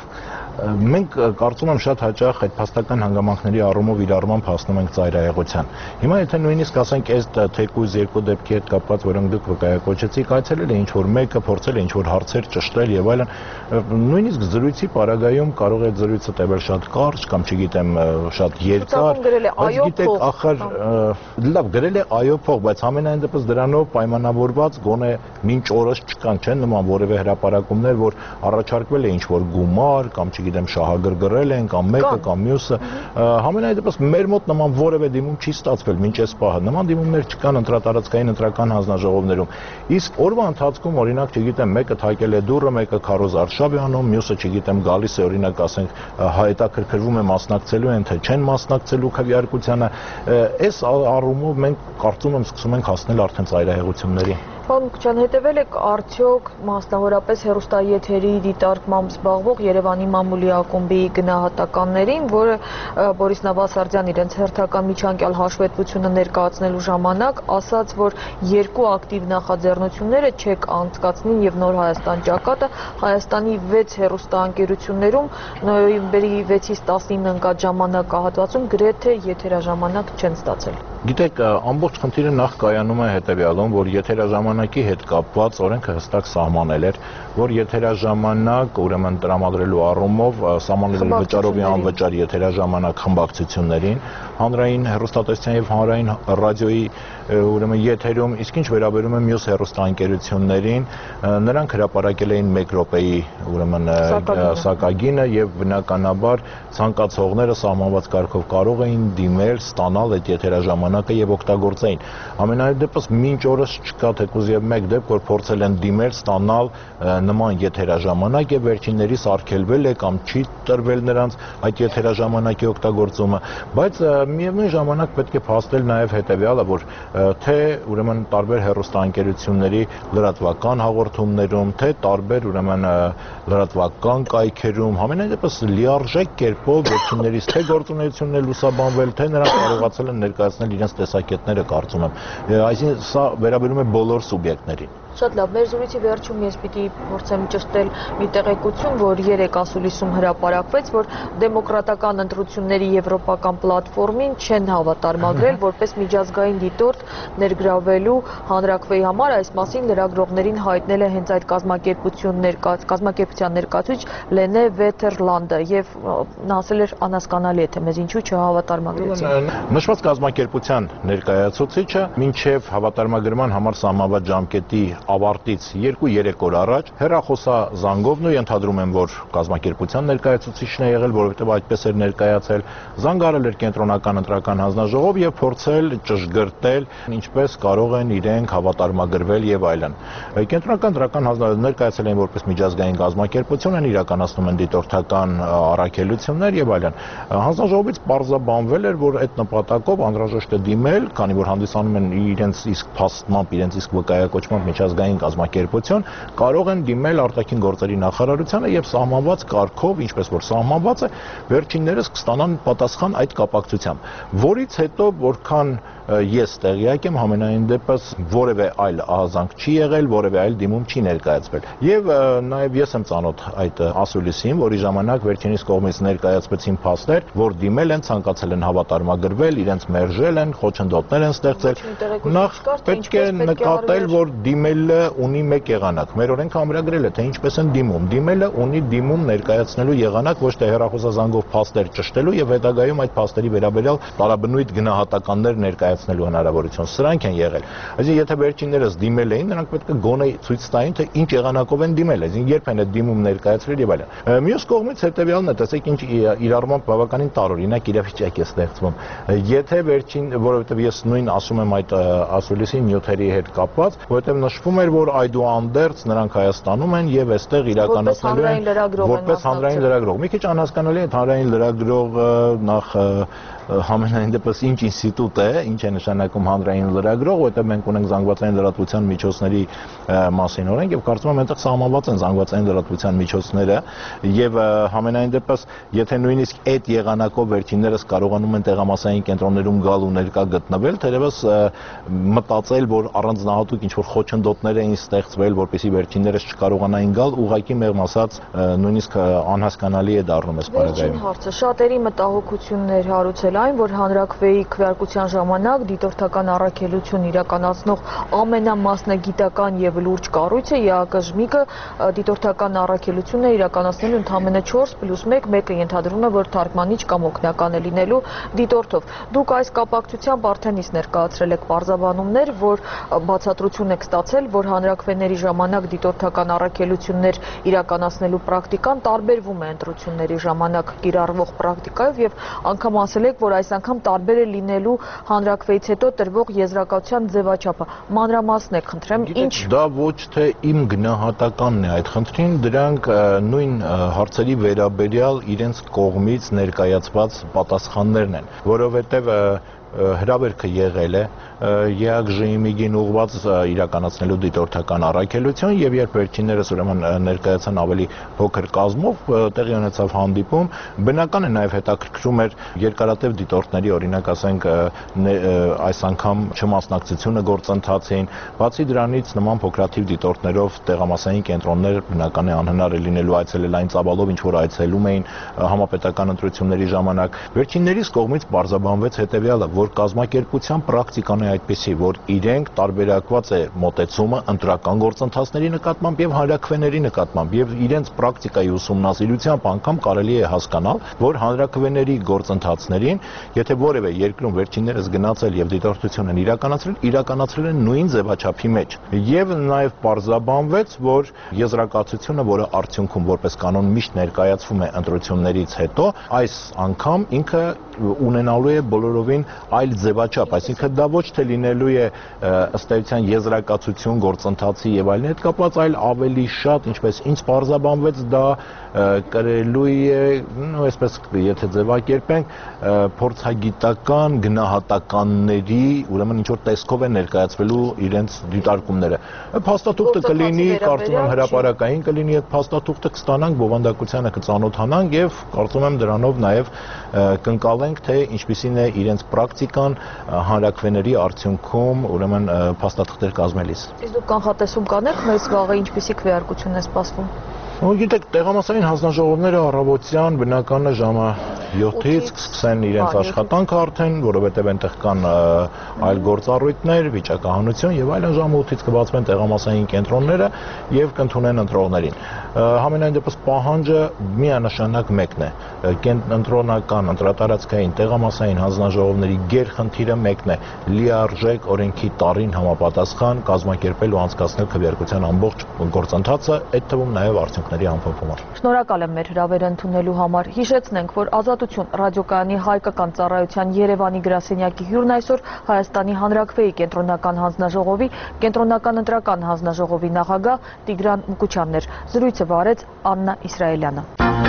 S3: մենք կարծում եմ շատ հաճախ այդ փաստական հանգամանքների առումով իրարմամբ հասնում ենք ծայրահեղության։ Հիմա եթե նույնիսկ ասենք այս թեկուզ երկու դեպքի հետ կապված, որոնք դուք վկայակոչեցիք, այցելել է ինչ-որ մեկը, փորձել է ինչ-որ հարցեր ճշտել եւ այլն, նույնիսկ զրույցի պարագայում կարող է զրույցը տևել շատ կարճ կամ չգիտեմ շատ երկար, բայց գիտեք, ախր լավ գրել է այո փող, բայց ամենայն դեպս դրանով պայմանավորված գոնե մինչ օրս չկան, չեն նման որևէ հրապարակումներ, որ առաջարկվել է ինչ-որ գումար կամ գիտեմ շահագրգռել են կամ մեկը կամ մյուսը, համենայն դեպս մեր մոտ նման որևէ դիմում չի ստացվել մինչ այս պահը, նման դիմումներ չկան ընտրատարածքային ընտրական հանձնաժողովներում, իսկ օրվա ընթացքում օրինակ չգիտեմ մեկը թակել է դուռը, մեկը քարոզարշավ է անում, մյուսը չգիտեմ գալիս է օրինակ ասենք հետաքրքրվում է մասնակցելու են թե չեն մասնակցելու քվեարկությանը, այս առումով մենք կարծում եմ սկսում ենք հասնել արդեն ծայրահեղությունների։
S2: Պարոն Մկրտչյան, հետևել եք արդյոք մասնավորապես հեռուստաեթերի դիտարկմամբ զբաղվող Երևանի մամուլի ակումբի գնահատականներին, որը Բորիս Նավասարդյան իրենց հերթական միջանկյալ հաշվետվությունը ներկայացնելու ժամանակ ասաց, որ երկու ակտիվ նախաձեռնությունները չեք անցկացնին եւ Նոր Հայաստան ճակատը Հայաստանի 6 հեռուստաընկերություններում նոյեմբերի 6-ից 19 ընկած ժամանակահատվածում գրեթե եթերաժամանակ չեն ստացել։
S3: Գիտեք, ամբողջ խնդիրը նախ կայանում է հետևյալում, որ եթերաժամանակի հետ կապված օրենքը հստակ սահմանել էր, որ եթերաժամանակ ուրեմն տրամադրելու առումով սահմանել էր վճարովի անվճար եթերաժամանակ խմբակցություններին, հանրային հեռուստատեսության եւ հանրային ռադիոյի ուրեմն եթերում, իսկ ինչ վերաբերում է մյուս հեռուստաընկերություններին, նրանք հրապարակել էին 1 րոպեի ուրեմն սակագինը եւ բնականաբար ցանկացողները սահմանված կարգով կարող էին դիմել, ստանալ այդ եթերաժամանակ ժամանակը եւ օգտագործեին։ Ամենայն դեպս մինչ օրս չկա թեկուզ եւ մեկ դեպք, որ փորձել են դիմել ստանալ նման եթերաժամանակ եւ վերջիններիս արգելվել է կամ չի տրվել նրանց այդ եթերաժամանակի օգտագործումը, բայց միևնույն ժամանակ պետք է փաստել նաեւ հետեւյալը, որ թե ուրեմն տարբեր հեռուստաընկերությունների լրատվական հաղորդումներում, թե տարբեր ուրեմն լրատվական կայքերում համենայն դեպս լիարժեք կերպով վերջիններիս թե գործունեությունն է լուսաբանվել, թե նրանք կարողացել են ներկայացնել իրենց տեսակետները, կարծում եմ։ Այսինքն սա վերաբերում է բոլոր սուբյեկտներին։
S2: Շատ լավ, մեր զրույցի վերջում ես պիտի փորձեմ ճշտել մի տեղեկություն, որ երեկ ասուլիսում հրապարակվեց, որ դեմոկրատական ընտրությունների եվրոպական պլատֆորմին չեն հավատարմագրել որպես միջազգային դիտորդ ներգրավելու հանրաքվեի համար, այս մասին լրագրողներին հայտնել է հենց այդ կազմակերպության ներկայացուցիչ Լենե Վեթերլանդը եւ նա ասել էր անհասկանալի է թե մեզ ինչու չհավատարմագրեցին։
S3: Նշված կազմակերպության ներկայացուցիչը մինչև հավատարմագրման համար սահմանված ժամկետի ավարտից 2-3 օր առաջ հեռախոսազանգով ու ենթադրում եմ, որ կազմակերպության ներկայացուցիչն է եղել, որովհետև այդպես էր ներկայացել, զանգարել էր կենտրոնական ընտրական հանձնաժողով եւ փորձել ճշգրտել ինչպես կարող են իրենք հավատարմագրվել եւ այլն։ Կենտրոնական ընտրական հանձնաժողովը ներկայացել են որպես միջազգային կազմակերպություն, են իրականացնում են դիտորդական առաքելություններ եւ այլն։ Հանձնաժողովից պարզաբանվել էր, որ այդ նպատակով անհրաժեշտ է դիմել, քանի որ հանդիսանում են իրենց իսկ փաստմամբ, իրենց իսկ վկայակոչմամբ միջազգային կազմակերպություն, կարող են դիմել արտաքին գործերի նախարարությանը եւ սահմանված կարգով, ինչպես որ սահմանված է, վերջիններս կստանան պատասխան այդ կապակցությամբ, որից հետո որքան ես տեղյակ եմ, համենայն դեպս որևէ այլ ահազանգ չի եղել, որևէ այլ դիմում չի ներկայացվել։ Եվ նաև ես եմ ծանոթ այդ ասուլիսին, որի ժամանակ վերջինիս կողմից ներկայացվեցին փաստեր, որ դիմել են, ցանկացել են հավատարմագրվել, իրենց մերժել են, խոչընդոտներ են ստեղծել։ Նախ պետք է նկատել, որ դիմելը ունի մեկ եղանակ։ Մեր օրենքը ամրագրել է, թե ինչպես են դիմում։ Դիմելը ունի դիմում ներկայացնելու եղանակ, ոչ թե հեռախոսազանգով փաստեր ճշտելու եւ հետագայում այդ փաստերի վերաբերյալ տարաբնույթ գնահատականներ ներկայացնելու հնարավորություն։ Սրանք են եղել։ Այսինքն, եթե վերջիններս դիմել էին, նրանք պետք է գոնե ցույց տային, թե ինչ եղանակով են դիմել, այսինքն երբ են այդ դիմում ներկայացրել եւ այլն։ Մյուս կողմից հետեւյալն է, տեսեք ինչ իրարմամբ բավականին տարօրինակ իրավիճակ է ստեղծվում։ Եթե վերջին, որովհետեւ ես նույն ասում եմ այդ ասուլիսի նյութերի հետ կապված, որովհետեւ նշվում էր, որ այդուհանդերձ նրանք Հայաստանում են եւ այստեղ իրականացնելու են որպես հանրային լրագրող։ Մի քիչ անհասկանալի է, հանրային լրագրողը նախ համենայն դեպս ինչ ինստիտուտ է, ինչ է նշանակում հանրային լրագրող, որտեղ մենք ունենք զանգվածային լրատվության միջոցների մասին օրենք եւ կարծում եմ այնտեղ սահմանված են զանգվածային լրատվության միջոցները եւ համենայն դեպս եթե նույնիսկ այդ եղանակով վերջիններս կարողանում են տեղամասային կենտրոններում գալ ու ներկա գտնվել, թերևս մտածել, որ առանձնահատուկ ինչ որ խոչընդոտներ էին ստեղծվել, որպեսզի վերջիններս չկարողանային գալ, ուղղակի մեղմ ասած նույնիսկ անհասկանալի է դառնում այս բարակայում։
S2: Հարցը շատերի մտահոգություններ հարուցել այն, որ հանրաքվեի քվեարկության ժամանակ դիտորդական առաքելություն իրականացնող ամենամասնագիտական եւ լուրջ կառույցը ԵԱԿ-ը դիտորդական առաքելությունն է իրականացնելու ընդամենը 4+1, մեկը ենթադրում է, որ թարգմանիչ կամ օգնական է լինելու դիտորդով։ Դուք այս կապակցությամբ արդեն իսկ ներկայացրել եք պարզաբանումներ, որ բացատրություն եք ստացել, որ հանրաքվեների ժամանակ դիտորդական առաքելություններ իրականացնելու պրակտիկան տարբերվում է ընտրությունների ժամանակ կիրառվող պրակտիկայով եւ անգամ ասել եք, որ այս անգամ տարբեր է լինելու հանրաքվեից հետո տրվող եզրակացության ձևաչափը։ Մանրամասնեք, խնդրեմ, ինչ։
S3: Դա ոչ թե իմ գնահատականն է այդ խնդրին, դրանք նույն հարցերի վերաբերյալ իրենց կողմից ներկայացված պատասխաններն են, որովհետև հրավերքը եղել է ԵԱԿ-ին ուղղված իրականացնելու դիտորդական առաքելություն եւ երբ վերջիններս ուրեմն ներկայացան ավելի փոքր կազմով տեղի ունեցավ հանդիպում, բնական է նաեւ հետաքրքրում էր երկարատև դիտորդների, օրինակ ասենք այս անգամ չմասնակցությունը գործընթացին, բացի դրանից նման փոքրաթիվ դիտորդներով տեղամասային կենտրոններ բնական է անհնար է լինելու այցելել այն ծավալով, ինչ որ այցելում էին համապետական ընտրությունների ժամանակ։ Վերջիններիս կողմից պարզաբանվեց հետեւյալը, որ կազմակերպության պրակտիկան է այդպիսի, որ իրենք տարբերակված է մոտեցումը ընտրական գործընթացների նկատմամբ եւ հանրաքվեների նկատմամբ եւ իրենց պրակտիկայի ուսումնասիրությամբ անգամ կարելի է հասկանալ, որ հանրաքվեների գործընթացներին, եթե որևէ երկրում վերջիններս գնացել եւ դիտորդություն են իրականացրել են նույն ձևաչափի մեջ եւ նաեւ պարզաբանվեց, որ եզրակացությունը, որը արդյունքում որպես կանոն միշտ ներկայացվում է ընտրություններից հետո, այս անգամ ինքը ունենալու է բոլորովին այլ ձևաչափ, այսինքն դա ոչ թե լինելու է ըստ էության եզրակացություն գործընթացի եւ այլն հետ կապված, այլ ավելի շատ, ինչպես ինձ պարզաբանվեց, դա կրելու է, այսպես եթե ձևակերպենք, փորձագիտական գնահատականների, ուրեմն ինչ որ տեսքով է ներկայացվելու իրենց դիտարկումները։ Փաստաթուղթը կլինի, կարծում եմ հրապարակային կլինի, այդ փաստաթուղթը կստանանք, բովանդակությանը կծանոթանանք եւ կարծում եմ դրանով նաեւ կընկալենք, թե ինչպիսին է իրենց պրակտիկան հանրաքվեների արդյունքում, ուրեմն փաստաթղթեր կազմելիս։
S2: Իսկ դուք կանխատեսում կանեք մեզ վաղը ինչպիսի քվեարկություն է սպասվում։
S3: Գիտեք, տեղամասային հանձնաժողովները առավոտյան բնականը ժամը 7-ից կսկսեն իրենց աշխատանքը արդեն, որովհետև այնտեղ կան այլ գործառույթներ, վիճակահանություն եւ այլն, ժամը 8-ից կբացվեն տեղամասային կենտրոնները եւ կընդունեն ընտրողներին։ Համենայն դեպս պահանջը միանշանակ մեկն է։ Ընտրոնական, ընտրատարածքային, տեղամասային հանձնաժողովների գերխնդիրը մեկն է՝ լիարժեք օրենքի տարին համապատասխան կազմակերպել ու անցկացնել քվեարկության ամբողջ գործընթացը, այդ թվում նաեւ արդյունքների ամփոփումը։
S2: Շնորհակալ եմ մեր հրավերը ընդունելու համար։ Հիշեցնենք, որ Ազատություն ռադիոկայանի հայկական ծառայության Երևանի գրասենյակի հյուրն այսօր Հայաստանի Հանրաքվեի կենտրոնական հանձնաժողովի, կենտրոնական ընտրական հանձնաժողովի նախագահ Տիգրան Մուկուչյանն էր։ Զրույցը վարեց Աննա Իսրայելյանը։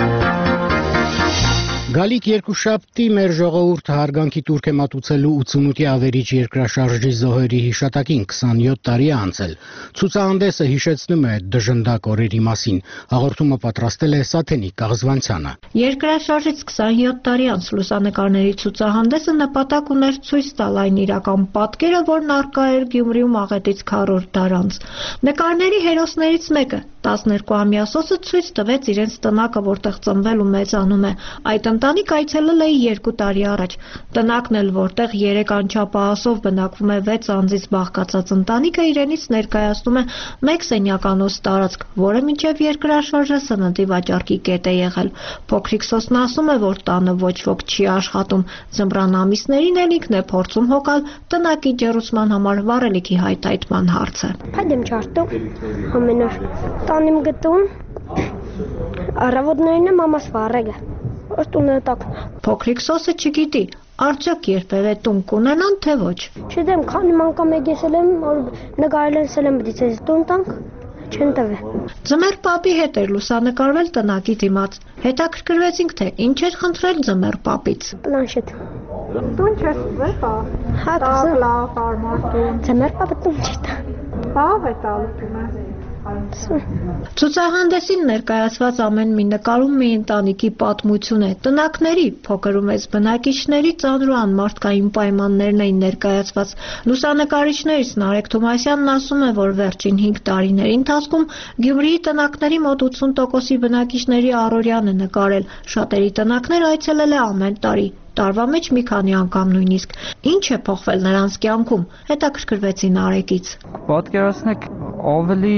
S1: Գալիք երկուշաբթի մեր ժողովուրդը հարգանքի տուրք է մատուցելու 88-ի ավերիչ երկրաշարժի զոհերի հիշատակին 27 տարի է անցել։ Ցուցահանդեսը հիշեցնում է դժնդակ օրերի մասին։ Հաղորդումը պատրաստել է Սաթենիկ Կաղզվանցյանը։
S4: Երկրաշարժից 27 տարի անց լուսանկարների ցուցահանդեսը նպատակ ուներ ցույց տալ այն իրական պատկերը, որն առկա էր Գյումրիում աղետից քառորդ դար անց։ Նկարների հերոսներից մեկը 12-ամյա սոսը ցույց տվեց իրենց տնակը, որտեղ ծնվել ու մեծանում է։ Այդ ընտանիք այցելել էի 2 տարի առաջ։ Տնակն էլ, որտեղ 3 անչափահասով բնակվում է 6 անձից բաղկացած ընտանիքը, իրենից ներկայացնում է 1 սենյականոց տարածք, որը մինչև երկրաշարժը սննդի վաճառքի կետ է եղել։ Փոքրիկ սոսն ասում է, որ տանը ոչ ոք չի աշխատում։ Ձմռան ամիսներին էլ ինքն է փորձում հոգալ տնակի ջեռուցման համար վառելիքի հայթայթման հարցը։
S5: Փայդեմ չարտով ամեն օր տանիմ գտում առավոտներն մամաս վառելը
S4: Փոքրիկ սոսը չգիտի, արդյոք երբևէ տուն կունենան, թե ոչ։
S5: Չգիտեմ, քանի անգամ եկել եմ, նկարել եմ դիցես տուն տանք, չեն տվել։
S4: Ձմեռ պապի հետ էր լուսանկարվել տնակի դիմաց։ Հետաքրքրվեցինք, թե ինչ էր խնդրել ձմեռ պապից։
S5: Պլանշետ։
S6: Տուն չես վեպա։
S5: Հա,
S6: լավ, հարմար տուն։
S5: Ձմեռ պապը տուն չտա։
S6: Բավ է տալու տունը։
S4: Ցուցահանդեսին ներկայացված ամեն մի նկարում մի ընտանիքի պատմություն է։ Տնակների, փոքր ու մեծ բնակիչների ծանր ու անմարդկային պայմաններն էին ներկայացված։ Լուսանկարիչներից Նարեկ Թոմասյանն ասում է, որ վերջին 5 տարիների ընթացքում Գյումրիի տնակների մոտ 80%-ի բնակիչների առօրյան է նկարել։ Շատերի տնակներ այցելել է ամեն տարի։ Տարվա մեջ մի քանի անգամ նույնիսկ։ Ինչ է փոխվել նրանց կյանքում, հետաքրքրվեցին Նարեկից։
S7: Պատկերացնեք, ավելի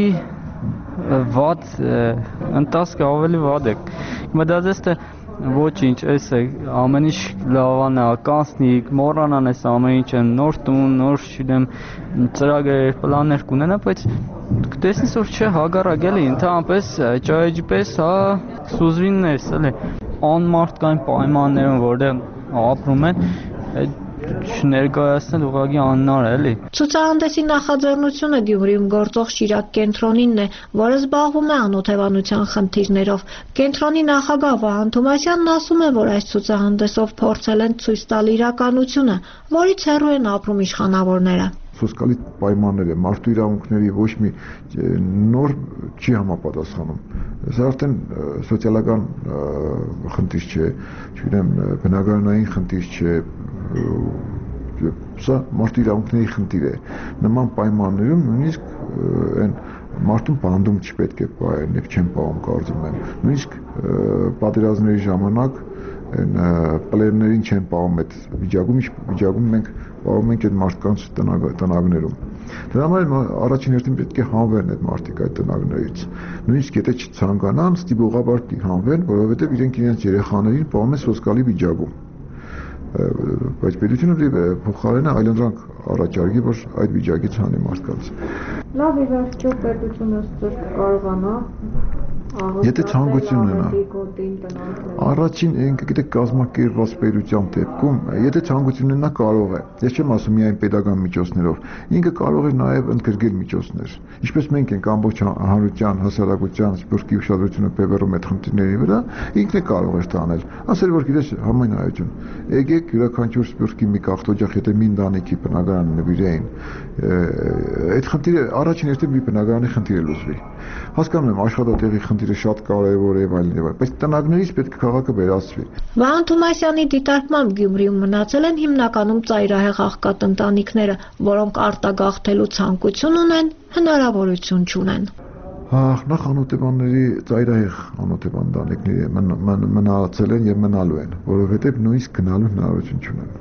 S7: վատ ընթացքը ավելի վատ է։ Մտածես թե ոչինչ, էս է ամեն ինչ լավանա, կանցնի, մոռանան էս ամեն ինչը, նոր տուն, նոր չգիտեմ, ծրագրեր, պլաններ կունենա, բայց տեսնես որ չէ, հագարակ էլի, ընդհանրապես ճայջի պես, հա, սուզվիններս էլի, անմարդկային պայմաններում, որտեղ ապրում են, չներկայացնել ուղղակի անհնար է, էլի։
S4: Ցուցահանդեսի նախաձեռնությունը Գյումրիում գործող Շիրակ կենտրոնինն է, որը զբաղվում է անօթևանության խնդիրներով։ Կենտրոնի նախագահ Վահան Թոմասյանն ասում է, որ այս ցուցահանդեսով փորձել են ցույց տալ իրականությունը, որից հեռու են ապրում իշխանավորները։
S8: Սոսկալի պայմաններ է, մարդու իրավունքների ոչ մի նոր չի համապատասխանում։ Սա արդեն սոցիալական խնդիր չէ, չգիտեմ, բնակարանային խնդիր չէ, սա մարդու իրավունքների խնդիր է։ Նման պայմաններում նույնիսկ այն մարդուն բանդում չպետք է պահեն, եւ չեն պահում կարծում եմ։ Նույնիսկ պատերազմների ժամանակ այն պլերներին չեն պահում այդ վիճակում մենք պահում ենք այդ մարդկանց տնագներում։ Դրա համար առաջին հերթին պետք է հանվեն այդ մարդիկ այդ տնագներից։ Նույնիսկ եթե չցանկանան, ստիպողաբար պիտի հանվեն, որովհետև իրենք իրենց երեխաներին պահում են սոսկալի վիճակում։ Բայց պետությունը փոխարենը այլընտրանք առաջարկի, որ այդ վիճակից հանի մարդկանց։
S6: Լավ, ի վերջո պետությունը ստեղ կարողանա
S8: Եթե ցանկություն ունենա, առաջին գիտեք կազմակերպված պետության դեպքում, եթե ցանկություն ունենա կարող է, ես չեմ ասում միայն պետական միջոցներով, ինքը կարող է նաև ընդգրկել միջոցներ, ինչպես մենք ենք ամբողջ հանրության, հասարակության սպորտի ուշադրությունը բևեռում այդ խնդիրների վրա, ինքն է կարող է տանել, ասել որ գիտես համայնայություն, եկեք յուրաքանչյուր սպորտի մի կախտոջախ, եթե մի ընտանիքի բնակարանը նվիրեին, այդ խնդիրը առաջին երթին մի բնակարանի խնդիր է լուծվի, հասկանում եմ աշխատատեղի խնդիրը շատ կարևոր է եւ այլն, բայց տնօրիններից պետք է քաղաքը վերացվի։
S4: Վահան Թումասյանի դիտարկմամբ Գյումրիում մնացել են հիմնականում ծայրահեղ աղքատ ընտանիքները, որոնք արտագաղթելու ցանկություն ունեն, հնարավորություն չունեն։
S8: Նախ անօթեբանների ծայրահեղ անօթեբան ընտանիքները մնացել են եւ մնալու են, որովհետեւ նույնիսկ գնալու հնարավորություն չունեն։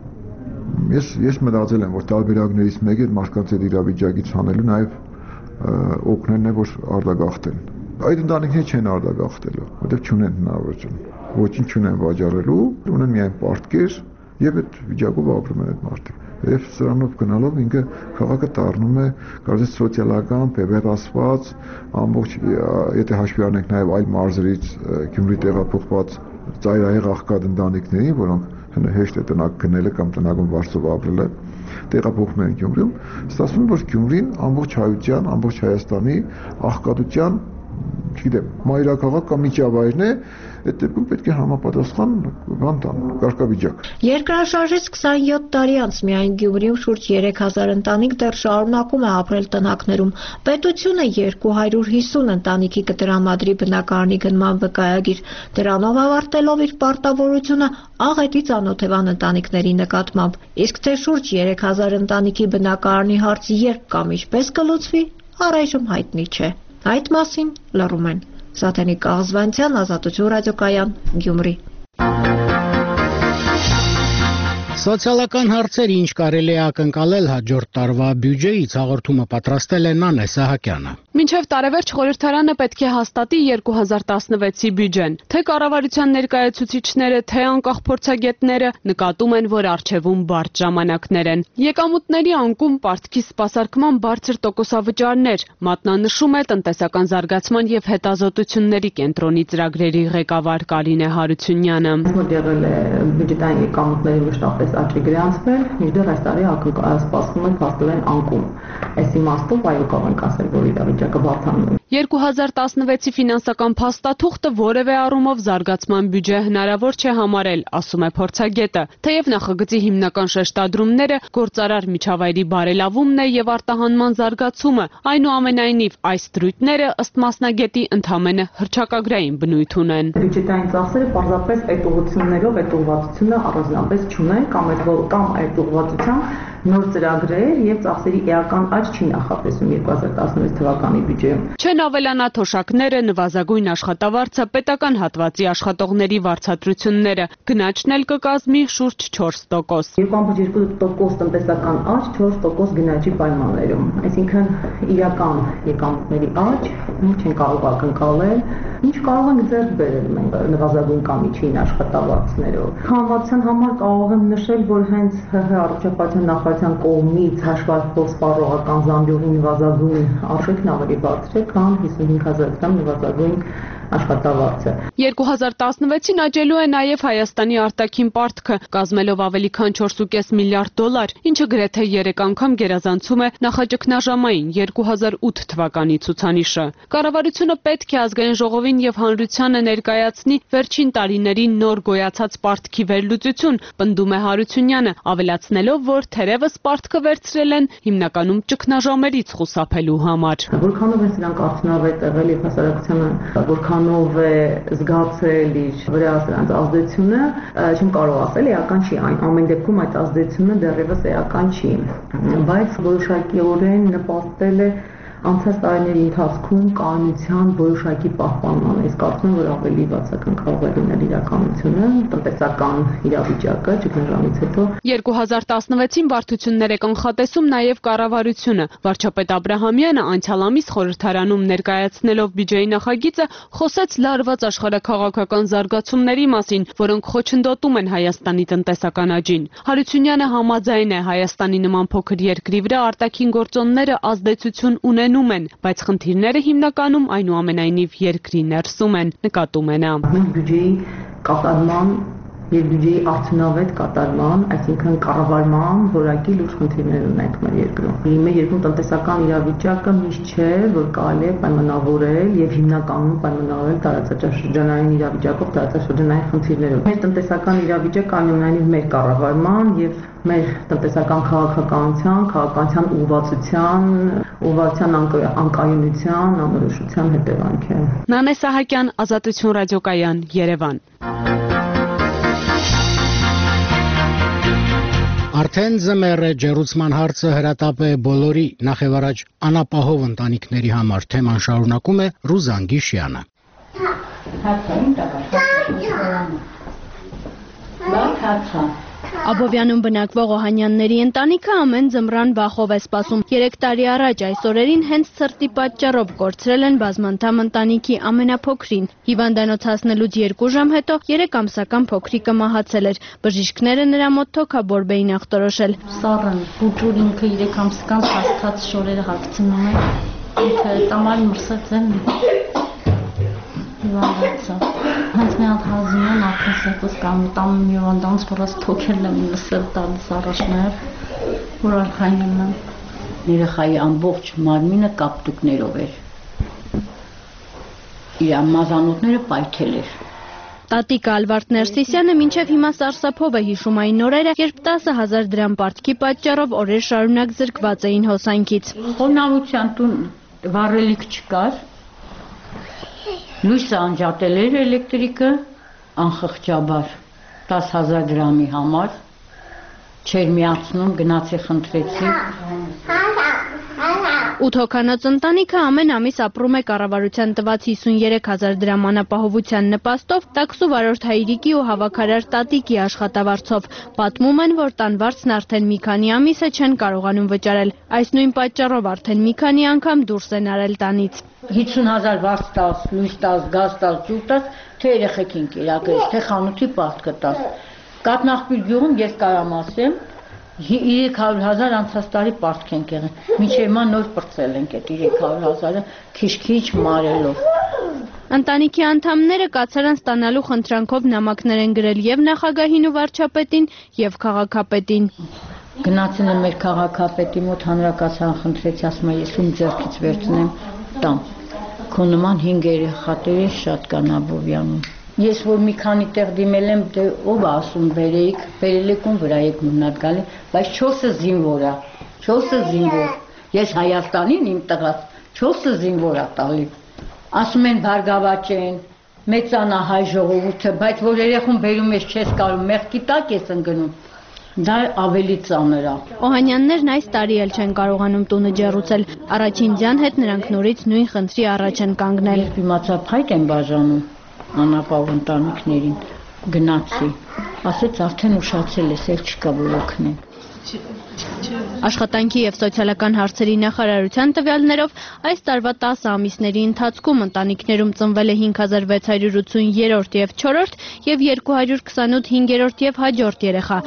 S8: Ես մտածել եմ, որ տարբերակներից մեկը մարդկանց այդ իրավիճակից հանելու նաեւ օգնելն է, որ արտագաղթեն։ Այդ ընտանիքները չեն արտագաղթելու, որտեղ չունեն հնարավորություն, ոչինչ չունեն վաճառելու, ունեն միայն պարտքեր եւ այդ վիճակով ապրում են այդ մարդիկ։ Եվ սրանով գնալով ինքը քաղաքը դառնում է կարծես սոցիալական, բևեռացված, ամբողջ եթե հաշվի առնենք նաեւ այլ մարզերից Գյումրի տեղափոխված ծայրահեղ աղքատ ընտանիքներին, որոնք հեշտ է տնակ գնելը կամ տնակում վարձով ապրելը, տեղափոխում են Գյումրիում, ստացվում է որ Գյումրին ամբողջ հայության, ամբողջ Հայաստանի աղքատության չգիտեմ, մայրաքաղաք կամ միջավայրն է, այդ դեպքում պետք է համապատասխան բան տան, կարգավիճակ։
S4: Երկրաշարժից 27 տարի անց միայն Գյումրիում շուրջ 3000 ընտանիք դեռ շարունակում է ապրել տնակներում։ Պետությունը 250 ընտանիքի կտրամադրի բնակարանի գնման վկայագիր, դրանով ավարտելով իր պարտավորությունը աղետից անօթևան ընտանիքների նկատմամբ, իսկ թե շուրջ 3000 ընտանիքի բնակարանի հարցը երբ կամ ինչպես կլուծվի, առայժմ հայտնի չէ։ Այդ մասին լռում են։ Սաթենիկ Աղզվանցյան, Ազատություն ռադիոկայան, Գյումրի։
S1: Սոցիալական հարցեր ինչ կարելի է ակնկալել հաջորդ տարվա բյուջեից հաղորդումը պատրաստել է Նանե Սահակյանը։
S9: Մինչև տարեվերջ խորհրդարանը պետք է հաստատի 2016-ի բյուջեն։ Թե կառավարության ներկայացուցիչները, թե անկախ փորձագետները նկատում են, որ առջևում բարդ ժամանակներ են։ Եկամուտների անկում, պարտքի սպասարկման բարձր տոկոսավճարներ, մատնանշում է տնտեսական զարգացման եւ հետազոտությունների կենտրոնի ծրագրերի ղեկավար Կարինե Հարությունյանը։
S10: Եղել է բյուջետային եկամուտների մշտապես աճի գրանցվել, մինչդեռ այս տարի սպասվում է փաստել են անկում։ Այս իմաստով այո կարող ենք ասել, որ իրավիճակը բարդանում է։
S9: 2016-ի ֆինանսական փաստաթուղթը որևէ առումով զարգացման բյուջե հնարավոր չէ համարել, ասում է փորձագետը, թեև նախագծի հիմնական շեշտադրումները գործարար միջավայրի բարելավումն է եւ արտահանման զարգացումը, այնուամենայնիվ այս դրույթները ըստ մասնագետի ընդամենը հռչակագրային բնույթ ունեն։
S10: Բյուջետային ծախսերը պարզապես այդ ուղղություններով այդ ուղղվածությունը առանձնապես չունեն կամ այդ ուղղվածությամբ նոր ծրագրեր եւ ծախսերի էական աճ չի նախատեսում 2016 թվականի բյուջեում։
S9: Չեն ավելանա թոշակները, նվազագույն աշխատավարձը, պետական հատվածի աշխատողների վարձատրությունները, գնաճն էլ կկազմի շուրջ 4%։
S10: 2.2% տնտեսական աճ, 4% գնաճի պայմաններում, այսինքն իրական եկամուտների աճ չեն կարող ակնկալել, ինչ կարող ենք ձեռք բերել մենք նվազագույն կամ միջին աշխատավարձներով։ Համացան համար կարող եմ նշել, որ հենց ՀՀ առողջապահության նախարարության կողմից հաշվարկվող սպառողական զամբյուղի նվազագույն արժեքն ավելի բարձր է, քան 55,000 դրամ նվազագույն աշխատավարձը։
S9: 2016-ին աճելու է նաև Հայաստանի արտաքին պարտքը, կազմելով ավելի քան 4.5 միլիարդ դոլար, ինչը գրեթե 3 անգամ գերազանցում է նախաճգնաժամային 2008 թվականի ցուցանիշը։ Կառավարությունը պետք է ազգային ժողովին եւ հանրությանը ներկայացնի վերջին տարիների նոր գոյացած պարտքի վերլուծություն, պնդում է Հարությունյանը, ավելացնելով, որ թերևս պարտքը վերցրել են հիմնականում ճգնաժամերից խուսափելու համար։
S10: Որքանով են սրանք արդյունավետ եղել եւ հասարակությանը որքանով է զգացել իր վրա սրանց ազդեցությունը, չեմ կարող ասել, էական չի, ամեն դեպքում այդ ազդեցությունը դեռևս էական չի, բայց որոշակիորեն նպաստել է անցած տարիների ընթացքում կայունության որոշակի պահպանման։ Ես կարծում եմ, որ ավելի բացական կարող է լինել իրականությունը, տնտեսական իրավիճակը ճգնաժամից հետո։
S9: 2016-ին բարդություններ է կանխատեսում նաև կառավարությունը։ Վարչապետ Աբրահամյանը անցյալ ամիս խորհրդարանում ներկայացնելով բյուջեի նախագիծը խոսեց լարված աշխարհաքաղաքական զարգացումների մասին, որոնք խոչընդոտում են Հայաստանի տնտեսական աճին։ Հարությունյանը համաձայն է Հայաստանի նման փոքր երկրի վրա արտաքին գործոնները ազդեցություն ունեն մնում են, բայց խնդիրները հիմնականում այնուամենայնիվ երկրի ներսում են, նկատում է նա։
S10: Բյուջեի կատարման եւ բյուջեի արդյունավետ կատարման, այսինքն կառավարման որակի լուրջ խնդիրներ ունենք մեր երկրում։ Մեր երկրում տնտեսական իրավիճակը միշտ չէ, որ կարելի է պայմանավորել եւ հիմնականում պայմանավորել տարածաշրջանային իրավիճակով, տարածաշրջանային խնդիրներով։ Մեր տնտեսական իրավիճակը այնուամենայնիվ մեր կառավարման եւ մեր տնտեսական քաղաքականության ուղղվածության անկայունության, անորոշության հետևանք է։
S9: Նանե Սահակյան, Ազատություն ռադիոկայան, Երևան։
S1: Արդեն ձմեռ է, ջեռուցման հարցը հրատապ է բոլորի, նախևառաջ անապահով ընտանիքների համար, թեման շարունակում է Ռուզան Գիշյանը։
S11: Աբովյանում բնակվող Օհանյանների ընտանիքը ամեն ձմռան վախով է սպասում։ 3 տարի առաջ այս օրերին հենց սրտի պատճառով կորցրել են բազմանդամ ընտանիքի ամենափոքրին։ Հիվանդանոց հասնելուց 2 ժամ հետո 3 ամսական փոքրիկը մահացել էր։ Բժիշկները նրա մոտ թոքաբորբ էին ախտորոշել։
S12: Սառն բուջուր ինքը 3 ամսական հաստատ շորերը հագցնում է։ Ինքը տամարի մրսած է։ Հենց մի հատ հազում են արդեն սեպս կամ տամ միվանդանց որած թոքել եմ լսել տալիս առաջներ, որ արխայնում եմ։
S13: Երեխայի ամբողջ մարմինը կապտուկներով էր։ Իր մազանոթները պայթել էր։
S11: Տատիկը Ալվարդ Ներսիսյանը մինչև հիմա սարսափով է հիշում այն օրերը, երբ 10,000 դրամ պարտքի պատճառով օրեր շարունակ զրկված էին հոսանքից։
S13: Խոնավության տուն վառելիք չկար։ Լույսը անջատել էր էլեկտրիկը անխղճաբար 10,000 դրամի համար չեր միացնում, գնացի խնդրեցի։
S11: 8 հոգանոց ընտանիքը ամեն ամիս ապրում է կառավարության տված 53,000 դրամ անապահովության նպաստով, տաքսու վարորդ Հայրիկի ու հավաքարար Տատիկի աշխատավարձով։ Պատմում են, որ տան վարձն արդեն մի քանի ամիս է չեն կարողանում վճարել։ Այս նույն պատճառով արդեն մի քանի անգամ դուրս են արել տանից։
S13: 50,000 վարձ տաս, լույս տաս, գազ տաս, ջուր տաս, թե երեխեքին կերակրես, թե խանութի պարտքը տաս։ Կատնախբյուր գյուղում ես կարամ ասեմ 300,000 անցած տարի պարտք ենք եղել։ Մինչև հիմա նոր պրծել ենք այդ 300,000-ը քիչ-քիչ մարելով։
S11: Ընտանիքի անդամները կացարան ստանալու խնդրանքով նամակներ են գրել եւ նախագահին ու վարչապետին եւ քաղաքապետին։
S13: Գնացել եմ մեր քաղաքապետի մոտ հանրակացարան խնդրեցի, ասում եմ ես ում ձեռքից վերցնեմ տամ։ Քո նման 5 երեխա տեր շատ կան Աբովյանում։ Ես որ մի քանի տեղ դիմել եմ, դե ով ասում բերել եք ում վրա եք մնաց գալի, բայց 4-ը զինվոր է, 4-ը զինվոր։ Ես Հայաստանին իմ տղաս 4-ը զինվոր է տալի։ Ասում են բարգավաճ են, մեծանա հայ ժողովուրդը, բայց որ երեխուն բերում ես չես կարող, մեղքի տակ ես ընկնում։ Դա ավելի ծանր է։
S11: Օհանյաններն այս տարի էլ չեն կարողանում տունը ջեռուցել։ Առաջին ձյան հետ նրանք նորից նույն խնդրի առաջ են կանգնել։
S13: Իմացա փայտ են բաժանում անապահով ընտանիքներին, գնացի, ասեց արդեն ուշացել ես, էլ չկա որ օգնեն։
S11: Աշխատանքի եւ սոցիալական հարցերի նախարարության տվյալներով այս տարվա 10 ամիսների ընթացքում ընտանիքներում ծնվել է 5683 եւ 4-րդ եւ 228 5-րդ եւ հաջորդ երեխա։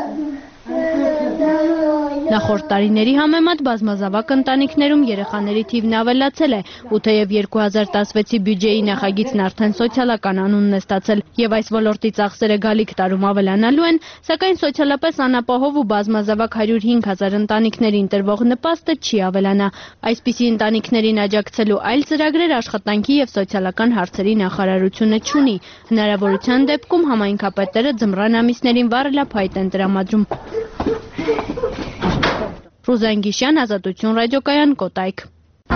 S11: Նախորդ տարիների համեմատ բազմազավակ ընտանիքներում երեխաների թիվն ավելացել է, ու թեև 2016-ի բյուջեի նախագիծն արդեն սոցիալական անունն է ստացել եւ այս ոլորտի ծախսերը գալիք տարում ավելանալու են, սակայն սոցիալապես անապահով ու բազմազավակ 105,000 ընտանիքներին տրվող նպաստը չի ավելանա։ Այսպիսի ընտանիքներին աջակցելու այլ ծրագրեր աշխատանքի եւ սոցիալական հարցերի նախարարությունը չունի։ Հնարավորության դեպքում համայնքապետերը ձմռան ամիսներին վառելափայտ են տրամադրում։ Ռուզան Գիշյան, Ազատություն ռադիոկայան, Կոտայք։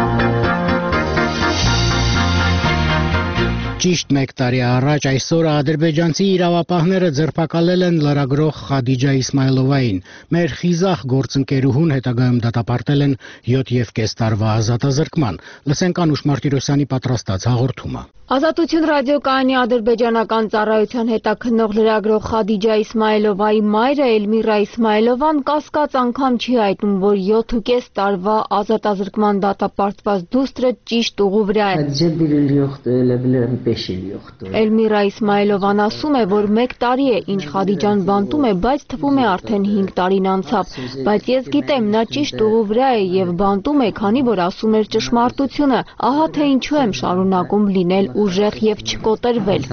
S1: Ճիշտ 1 տարի առաջ այսօր ադրբեջանցի իրավապահները ձերբակալել են լրագրող Խադիջա Իսմայլովային։ Մեր խիզախ գործընկերուհուն հետագայում դատապարտել են 7.5 տարվա ազատազրկման։ Լսենք Անուշ Մարտիրոսյանի պատրաստած հաղորդումը։
S2: Ազատություն ռադիոկայանի ադրբեջանական ծառայության հետաքննող լրագրող Խադիջա Իսմայլովայի մայրը Էլմիրա Իսմայլովան կասկած անգամ չի հայտնում, որ 7.5 տարվա ազատազրկման դատապարտված դուստրը ճիշտ ուղու վրա է։
S11: Էլմիրա Իսմայելովան ասում է, որ 1 տարի է, ինչ Խադիջան բանտում է, բայց թվում է արդեն 5 տարին անցավ, բայց ես գիտեմ, նա ճիշտ ուղու վրա է եւ բանտում է, քանի որ ասում էր ճշմարտությունը, ահա թե ինչու եմ շարունակում լինել ուժեղ եւ չկոտրվել։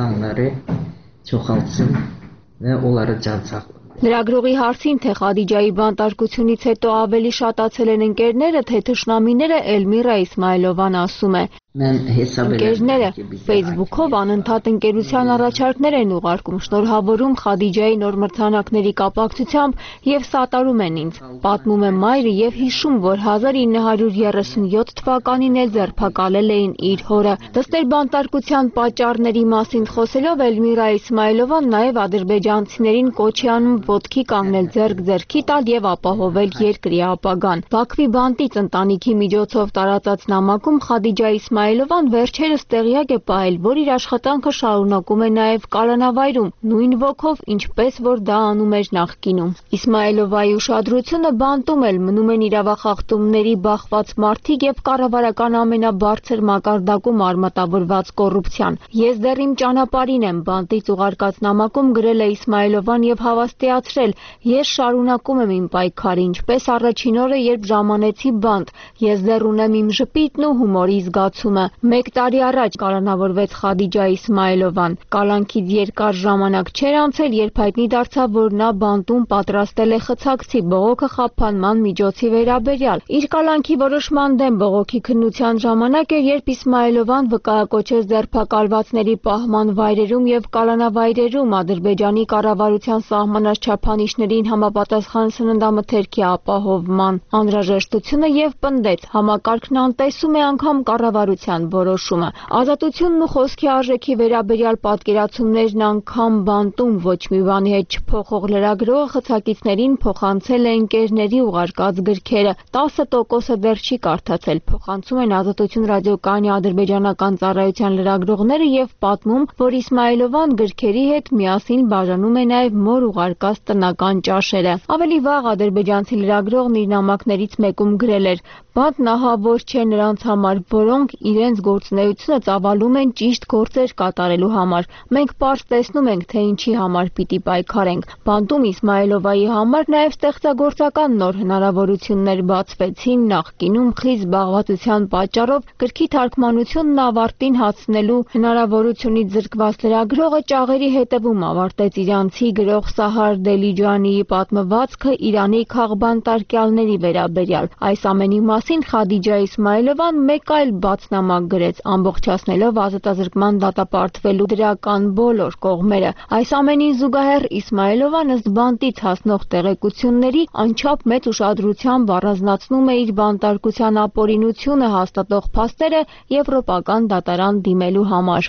S11: Լրագրողի հարցին, թե Խադիջայի բանտարկությունից հետո ավելի շատացել են ընկերները, թե թշնամիները, Էլմիրա Իսմայելովան ասում է. Ընկերները Facebook-ով անընդհատ ընկերության առաջարկներ են ուղարկում, շնորհավորում Խադիջայի նոր մրցանակների կապակցությամբ եւ սատարում են ինձ։ Պատմում է մայրը եւ հիշում, որ 1937 թվականին էլ ձերբակալել էին իր հորը։ Դստեր բանտարկության պատճառների մասին խոսելով Էլմիրա Իսմայելովան նաեւ ադրբեջանցիներին կոչ է անում ոտքի կանգնել ձեռք-ձեռքի տալ եւ ապահովել երկրի ապագան։ Բաքվի բանտից ընտանիքի միջոցով տարածած նամակում Խադիջա Իսմայելովան վերջերս տեղյակ է պահել, որ իր աշխատանքը շարունակում է նաև կալանավայրում, նույն ոգով, ինչպես որ դա անում էր նախկինում։ Իսմայելովայի ուշադրությունը բանտում էլ մնում են իրավախախտումների բախված մարդիկ եւ կառավարական ամենաբարձր մակարդակում արմատավորված կոռուպցիան։ Ես դեռ իմ ճանապարհին եմ, բանտից ուղարկած նամակում գրել է Իսմայելովան եւ հավաստիացրել. ես շարունակում եմ իմ պայքարը, ինչպես առաջին օրը, երբ ժամանեցի բանտ, ես դեռ ունեմ իմ ժպիտն ու հումորի զգացումը։ 1 տարի առաջ կալանավորվեց Խադիջա Իսմայելովան։ Կալանքից երկար ժամանակ չէր անցել, երբ հայտնի դարձավ, որ նա բանտում պատրաստել է խցակցի բողոքը խափանման միջոցի վերաբերյալ։ Իր կալանքի որոշման դեմ բողոքի քննության ժամանակ էր, երբ Իսմայելովան վկայակոչեց ձերբակալվածների պահման վայրերում եւ կալանավայրերում Ադրբեջանի կառավարության սահմանած չափանիշներին համապատասխան սննդամթերքի ապահովման անհրաժեշտությունը եւ պնդեց, համակարգն անտեսում է անգամ կառավարության որոշումը։ Ազատությունն ու խոսքի արժեքի վերաբերյալ պատկերացումներն անգամ բանտում ոչ մի բանի հետ չփոխող լրագրողը խցակիցներին փոխանցել է ընկերների ուղարկած գրքերը, 10%-ը դեռ չի կարդացել, փոխանցում են Ազատություն ռադիոկայանի ադրբեջանական ծառայության լրագրողները եւ պատմում, որ Իսմայելովան գրքերի հետ միասին բաժանում է նաեւ մոր ուղարկած տնական ճաշերը։ Ավելի վաղ ադրբեջանցի լրագրողն իր նամակներից մեկում գրել էր. «Բանտն ահավոր չէ նրանց համար, որոնք իրենց գործունեությունը ծավալում են ճիշտ գործեր կատարելու համար։ Մենք պարզ տեսնում ենք, թե ինչի համար պիտի պայքարենք։ Բանտում Իսմայելովայի համար նաև ստեղծագործական նոր հնարավորություններ բացվեցին նախկինում խիստ զբաղվածության պատճառով գրքի թարգմանությունն ավարտին հասցնելու հնարավորությունից զրկված լրագրողը ճաղերի հետևում ավարտեց իրանցի գրող Սահար Դելիջանիի պատմվածքը Իրանի քաղբանտարկյալների վերաբերյալ։ Այս ամենի մասին Խադիջա Իսմայելովան մեկ այլ բաց նամակ գրեց, ամբողջացնելով ազատազրկման դատապարտվելու դրական բոլոր կողմերը։ Այս ամենին զուգահեռ Իսմայելովան ըստ բանտից հասնող տեղեկությունների անչափ մեծ ուշադրությամբ առանձնացնում է իր բանտարկության ապօրինությունը հաստատող փաստերը եվրոպական դատարան դիմելու համար։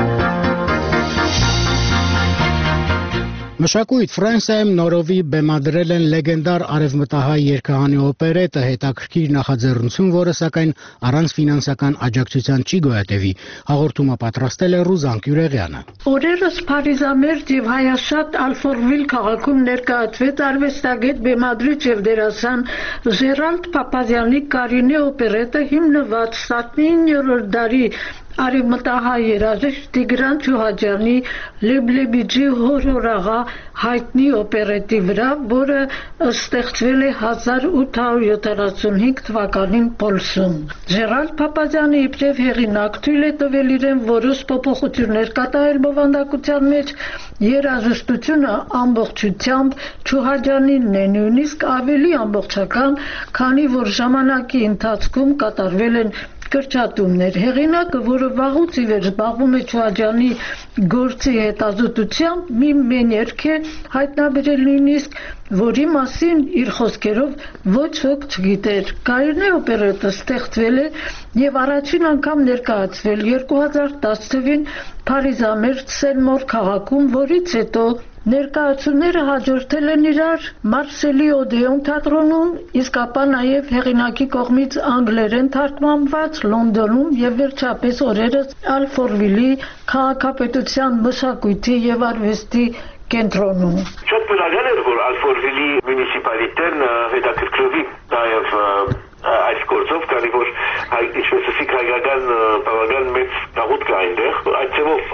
S1: Մշակույթ Ֆրանսիայում նորովի բեմադրել են լեգենդար արևմտահայ երգահանի օպերետը, հետաքրքիր նախաձեռնություն, որը սակայն առանց ֆինանսական աջակցության չի գոյատևի։ Հաղորդումը պատրաստել է Ռուզան Կյուրեղյանը։
S14: Օրերս Փարիզամերձ եւ հայաշատ Ալֆորվիլ քաղաքում ներկայացվեց արվեստագետ, բեմադրիչ եւ դերասան Ժերալդ Փափազյանի Կարինե օպերետը, հիմնված 19-րդ դարի արևմտահայ երաժիշտ Տիգրան Չուհաջյանի Լեբլեբիջի հորորաղա հայտնի օպերետի վրա, որը ստեղծվել է 1875 թվականին Պոլսում։ Ժերալդ Փափազյանը իբրև հեղինակ թույլ է տվել իրեն որոշ փոփոխություններ կատարել բովանդակության մեջ, երաժշտությունը ամբողջությամբ Չուհաջյանինն է, նույնիսկ ավելի ամբողջական, քանի որ ժամանակի ընթացքում կատարվել են կրճատումներ։ Հեղինակը, որը վաղուց ի վեր զբաղվում է Չուհաջյանի գործի հետազոտությամբ, մի մեներք է հայտնաբերել նույնիսկ, որի մասին իր խոսքերով ոչ ոք չգիտեր։ Կարինե օպերետը ստեղծվել է եւ առաջին անգամ ներկայացվել 2010 թվականին Փարիզամերձ Սեն-Մոր քաղաքում, որից հետո ներկայացումները հաջորդել են իրար Մարսելի Օդեոն թատրոնում, իսկ ապա նաև հեղինակի կողմից անգլերեն թարգմանված Լոնդոնում եւ վերջապես օրերս Ալֆորվիլի քաղաքապետության մշակույթի եւ արվեստի կենտրոնում։
S15: Շատ բնական էր, որ Ալֆորվիլի մունիցիպալիտեն հետաքրքրվի նաև այս գործով, քանի որ ինչպես ասիկ հայկական բավական մեծ տաղուտ կա այնտեղ, այդ ծևով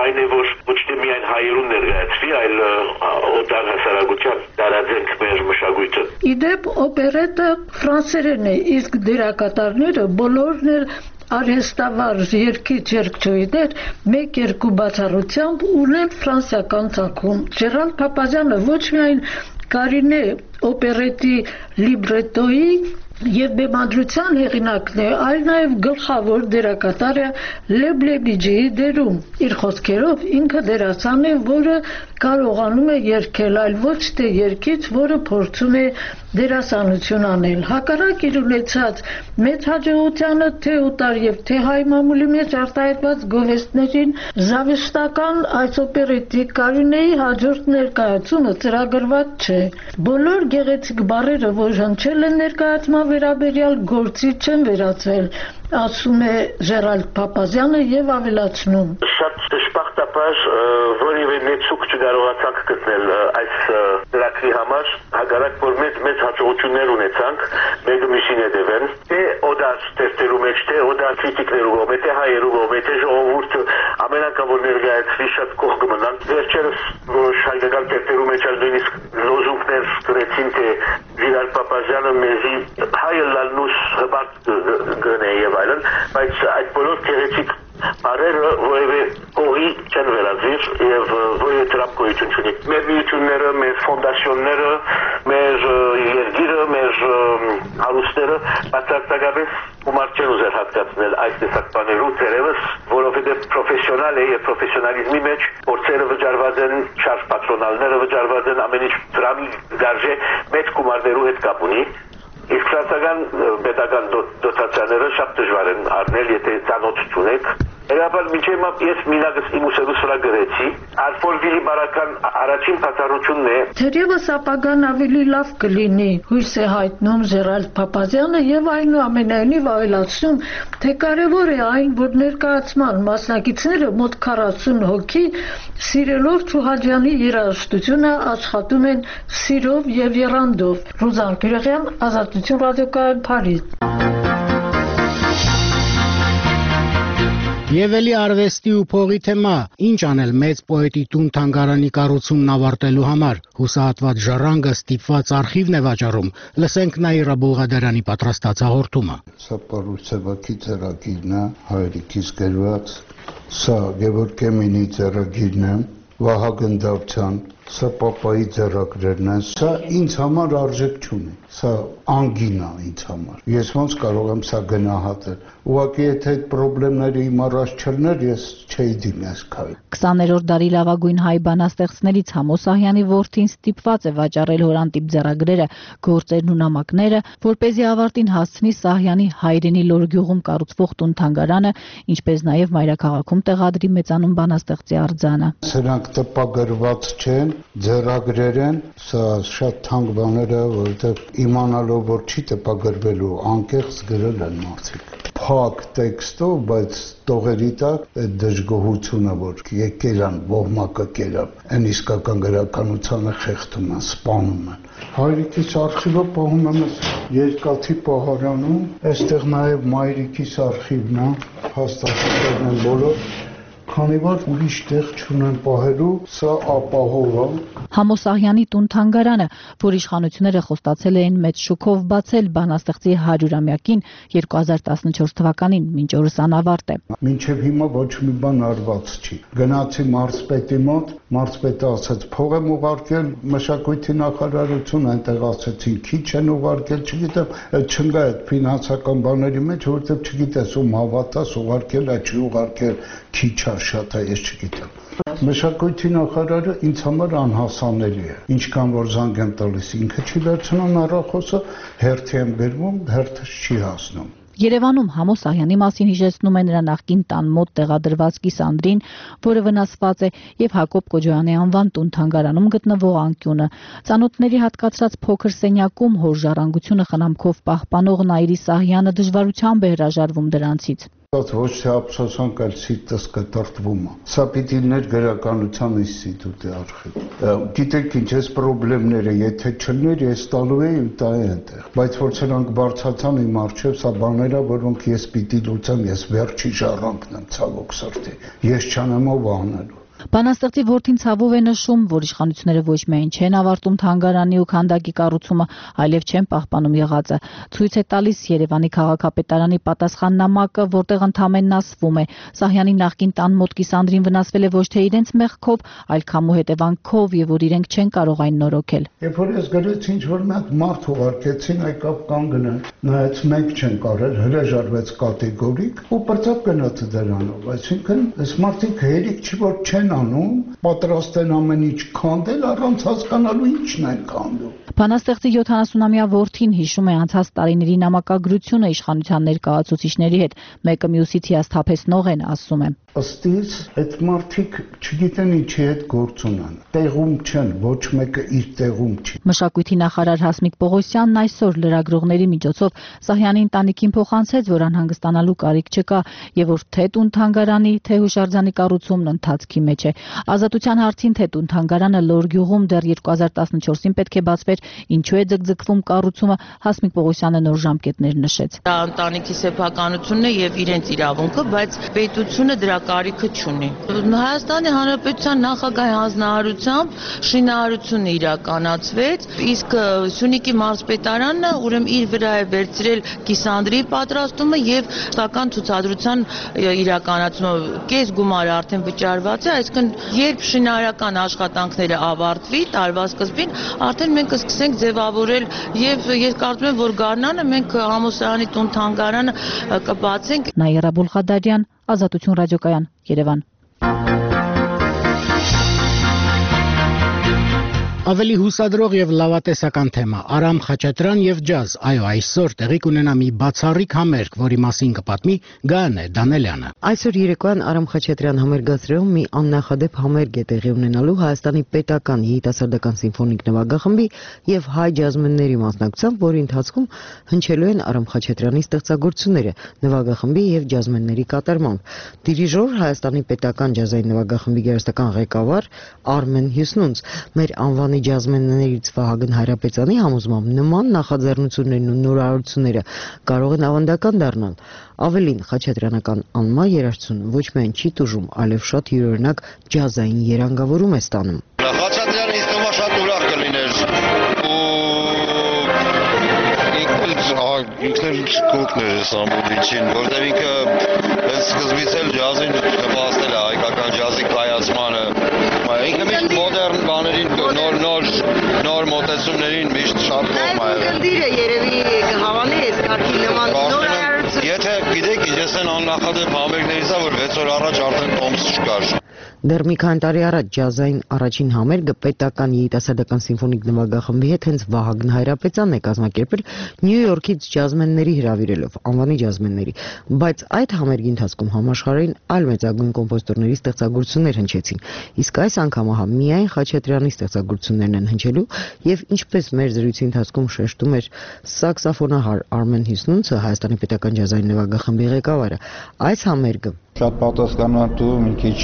S15: այն է, որ ոչ թե միայն հայերուն ներկայացվի, այլ օտար հասարակության տարածենք մեր մշակույթը։
S14: Իդեպ օպերետը ֆրանսերեն է, իսկ դերակատարները բոլորն էլ արհեստավարժ երգիչ երգչուհիներ 1-2 բացառությամբ ունեն ֆրանսիական ծագում։ Ժերալ Փափազյանը ոչ միայն Կարինե օպերետի լիբրետոյի եւ բեմադրության հեղինակն է, այլ նաեւ գլխավոր դերակատարը Լեբ Լեբիջիի դերում։ Իր խոսքերով ինքը դերասան է, որը կարողանում է երգել, այլ ոչ թե երգիչ, որը փորձում է դերասանություն անել։ Հակառակ իր ունեցած մեծ հաջողությանը թե օտար եւ թե հայ մամուլի մեջ արտահայտված գովեստներին զավեշտական այս օպերետի Կարինեի հաջորդ ներկայացումը ծրագրված չէ։ Բոլոր գեղեցիկ բառերը, որ հնչել են ներկայացման վերաբերյալ գործի չեն վերացվել, ասում է Ժերալդ Փափազյանը եւ ավելացնում.
S15: Շատ դժբախտաբար որևէ նեցուկ չկարողացանք գտնել այս ծրագրի համար, հակառակ որ մեծ հաջողություններ ունեցանք, մեկը մյուսին հետևեն, թե օդար տեստերու մեջ, թե օդար քրիտիկներու կողմէ, թե հայերու կողմէ, թե ժողովուրդը ամենակա որ ներկայացվի շատ կողմ կմնան։ Վերջերս որոշ հայկական տեստերու մեջ նույնիսկ լոզունգներ գրեցին, թե Ժերալդ Փափազյանը մեզի հայը լալնուս հպարտ գնե եւ այլն, բայց այդ բոլոր գեղեցիկ բարերը որևէ կողի չեն վերածվիր եւ որևէ դրամ գոյություն չունի։ Մեր միությունները, մեր ֆոնդացիոնները, մեր երգիրը, մեր հարուստները բացարձակապես գումար չեն ուզել հատկացնել այս տեսակ բաներու դերևս, որովհետեւ պրոֆեսիոնալ է եւ պրոֆեսիոնալիզմի մեջ փորձերը վճարված են, շարժ պատրոնալները վճարված են, ամեն ինչ դրամի գարժե մեծ գումարներու հետ կապ ունի։ Իսկ ֆրանսիական պետական դոտացիաները շատ դժվար են առնել, եթե ծանոթ չունեք։ Հետաբար միջև ես մինագս իմ ուսերուս վրա գրեցի, Ալֆորվիլի բարական առաջին բացառությունն է։
S14: Թերևս ապագան ավելի լավ կլինի, հույս է հայտնում Ժերալդ Փափազյանը եւ այնուամենայնիվ ավելացնում, թե կարեւոր է այն, որ ներկայացման մասնակիցները մոտ 40 հոգի սիրելով Չուհաջյանի երաժշտությունը աշխատում են սիրով եւ եռանդով։ Ռուզան Գյուրեղյան, Ազատություն ռադիոկայան, Փարիզ։
S1: Եվ էլի արվեստի ու փողի թեմա, ինչ անել մեծ պոետի տուն թանգարանի կառուցումն ավարտելու համար, հուսահատված ժառանգը ստիպված արխիվն է վաճառում, լսենք Նաիրա Բուլղադարյանի պատրաստած հաղորդումը։
S16: Սա Պարուսևակի ծրագիրն է, հայրիկից գրված, սա Գևորգ Կեմինի ծրագիրն է, Վահագն Դավթյան, սա Պապայի ծրագրերն են, սա ինձ համար արժեք չունի, սա անգին է ինձ համար, ես ոնց կարող եմ սա գնահատել, ուղղակի եթե այդ պրոբլեմները իմ առաջ չլներ, ես չէի դիմի այս քայլին։
S17: 20-րդ դարի լավագույն հայ բանաստեղծներից Համո Սահյանի որդին ստիպված է վաճառել հորանտիպ ձեռագրերը, գործերն ու նամակները, որպեսզի ավարտին հասցնի Սահյանի հայրենի Լորգյուղում կառուցվող տուն-թանգարանը, ինչպես նաև մայրաքաղաքում տեղադրի մեծանուն բանաստեղծի արձանը։
S16: Սրանք տպագրված չեն, ձեռագրեր են, սա շատ թանկ բաներ է, որովհետև իմանալով որ չի տպագրվելու, անկեղծ գրել են մարդիկ։ Փակ տեքստով, բայց տողերի տակ այդ դժգոհությունը, որ եկել են, ոհմակը կերան, այն իսկական գրականությանը խեղդում են, սպանում են։ Հայրիկիս արխիվը պահում եմ երկաթի պահարանում, այստեղ նաև մայրիկիս արխիվն է, հաստատություններն են բոլոր, քանի որ ուրիշ տեղ չունեն պահելու, սա ապահով է։
S17: Համո Սահյանի տուն-թանգարանը, որ իշխանությունները խոստացել էին մեծ շուկով բացել բանաստեղծի 100-ամյակին 2014 թվականին, մինչ օրս անավարտ է։
S16: Մինչև հիմա ոչ մի բան արված չի։ Գնացի մարզպետի մոտ, մարզպետը ասաց փող եմ ուղարկել մշակույթի նախարարություն, այնտեղ ասացին քիչ են ուղարկել, չգիտեմ, չնգա այդ ֆինանսական բաների մեջ, որովհետև չգիտես ում հավատաս, ուղարկել է, չի ուղարկել, քիչ է, շատ է, ես չգիտեմ։ Մշակույթի նախարարը ինձ համար անհասանելի է, ինչքան որ զանգ եմ տալիս, ինքը չի վերցնում հեռախոսը, հերթի եմ գրվում, հերթը չի հասնում։
S17: Երևանում Համո Սահյանի մասին հիշեցնում է նրա նախկին տան մոտ տեղադրված կիսանդրին, որը վնասված է, եւ Հակոբ Կոջոյանի անվան տուն-թանգարանում գտնվող անկյունը։ Ծանոթների հատկացրած փոքր սենյակում հոր ժառանգությունը խնամքով պահպանող Նաիրի Սահյանը դժվարությամբ է հրաժարվում դրանցից։
S16: Ոչ թե ափսոսանք, այլ սիրտս կտրտվում է։ Սա պիտի լիներ գրականության ինստիտուտի արխիվ։ Գիտեք ինչ, այս խնդիրները, եթե չլներ, ես տալու էի ու տայի այնտեղ։ Բայց որ սրանք բարձրացան իմ առջև, սա բաներ է, որոնք ես պիտի լուծեմ, ես վերջի ժառանգն եմ, ցավոք սրտի։ Ես չանեմ ով անելու։
S17: Բանաստեղծի որդին ցավով է նշում, որ իշխանությունները ոչ միայն չեն ավարտում թանգարանի ու քանդակի կառուցումը, այլև չեն պահպանում եղածը։ Ցույց է տալիս Երևանի քաղաքապետարանի պատասխաննամակը, որտեղ ընդամենն ասվում է. Սահյանի նախկին տան մոտ կիսանդրին վնասվել է ոչ թե իրենց մեղքով, այլ քամու հետևանքով, եւ որ իրենք չեն կարող այն նորոգել։
S16: Երբ որ ես գրեցի, ինչ որ մի մարդ ուղարկեցին, եկավ կանգնան, նայեց մենք չեն կարել, հրաժարվեց կատեգորիկ ու պրծավ գնաց դրանով, այսինքն այս մարդիկ հերիք չի որ չեն անում, պատրաստ են ամեն ինչ քանդել, առանց հասկանալու ինչն են քանդում։
S17: Բանաստեղծի 70-ամյա որդին հիշում է անցած տարիների նամակագրությունը իշխանության ներկայացուցիչների հետ, մեկը մյուսից հիասթափեցնող են, ասում է։
S16: Ըստ իս, այդ մարդիկ չգիտեն ինչի հետ գործ ունեն, տեղում չեն, ոչ մեկը իր տեղում չի։
S17: Մշակույթի նախարար Հասմիկ Պողոսյանն այսօր լրագրողների միջոցով Սահյանի ընտանիքին փոխանցեց, որ անհանգստանալու կարիք չկա եւ որ թե տուն թանգարանի, թե հուշարձանի կառուցումն ընթացքի մեջ է։ Ազատության հարցին թե տուն թանգարանը Լոռ գյուղում դեռ 2014-ին պետք է բացվեր, ինչու է ձգձգվում կառուցումը, Հասմիկ Պողոսյանը նոր ժամկետներ նշեց։
S18: Դա ընտանիքի սեփականությունն է եւ իրենց իրավունքը, բայց պետությունը դրա կարիքը չունի։ Հայաստանի Հանրապետության նախագահի հանձնարարությամբ շինարարությունը իրականացվեց, իսկ Սյունիքի մարզպետարանը ուրեմն իր վրա է վերցրել կիսանդրի պատրաստումը եւ շտական ցուցադրության իրականացումը։ Կես գումարը արդեն վճարված է, այսինքն երբ շինարարական աշխատանքները ավարտվի տարվա սկզբին, արդեն մենք կսկսենք ձևավորել եւ ես կարծում եմ, որ գարնանը մենք Համոսարանի տուն թանգարանը կբացենք։
S17: Նաիրա Բուլղադարյան, Ազատություն ռադիոկայան, Երևան։
S1: Ավելի հուսադրող եւ լավատեսական թեմա՝ Արամ Խաչատրյան եւ ջազ։ Այո, այսօր տեղի կունենա մի բացառիկ համերգ, որի մասին կպատմի Գայանե Դանելյանը։
S19: Այսօր երեկոյան Արամ Խաչատրյան համերգացրում մի աննախադեպ համերգ է տեղի ունենալու Հայաստանի պետական երիտասարդական սիմֆոնիկ նվագախմբի եւ հայ ջազմենների մասնակցությամբ, որի ընթացքում հնչելու են Արամ Խաչատրյանի ստեղծագործությունները նվագախմբի եւ ջազմենների կատարմամբ։ Դիրիժոր Հայաստանի պետական ջազային նվագախմբի գերստական ղեկավար Արմեն Հյուսնունց մեր անվան ջազմեններից Վահագն Հայրապետյանի համոզմամբ նման նախաձեռնություններն ու նորարարությունները կարող են ավանդական դառնալ։ Ավելին, խաչատրյանական անմա երաժշտությունը ոչ միայն չի տուժում, այլև շատ յուրօրինակ ջազային երանգավորում է ստանում։
S20: Խաչատրյանը ինձ թվում է շատ ուրախ կլիներ ինքն էլ կողքներ է Սամբուլիչին, որտեղ ինքը հենց սկզբից էլ ջազին նպաստել է հայկական ջազի կայացմանը։ Ինքը միշտ մոդեռն բաներին, նոր մոտեցումներին միշտ շատ կողմ է եղել։
S19: Գնդիրը երևի կհավանի այս կարգի նման նորարարություն։
S20: Եթե գիտեք, ես այն աննախադեպ համերգներից է, որ 6 օր առաջ արդեն տոմս չկար։
S19: Դեռ մի քանի տարի առաջ ջազային առաջին համերգը պետական երիտասարդական սիմֆոնիկ նվագախմբի հետ հենց Վահագն Հայրապետյանն է կազմակերպել Նյու Յորքից ջազմենների հրավիրելով, անվանի ջազմենների, բայց այդ համերգի ընթացքում համաշխարհային այլ մեծագույն կոմպոզիտորների ստեղծագործություններ հնչեցին, իսկ այս անգամ ահա միայն Խաչատրյանի ստեղծագործություններն են հնչելու եւ ինչպես մեր զրույցի ընթացքում շեշտում էր սաքսոֆոնահար Արմեն Հյուսնունցը, Հայաստանի պետական ջազային նվագախմբի ղեկավարը, այս համերգը
S21: շատ պատասխանատու մի քիչ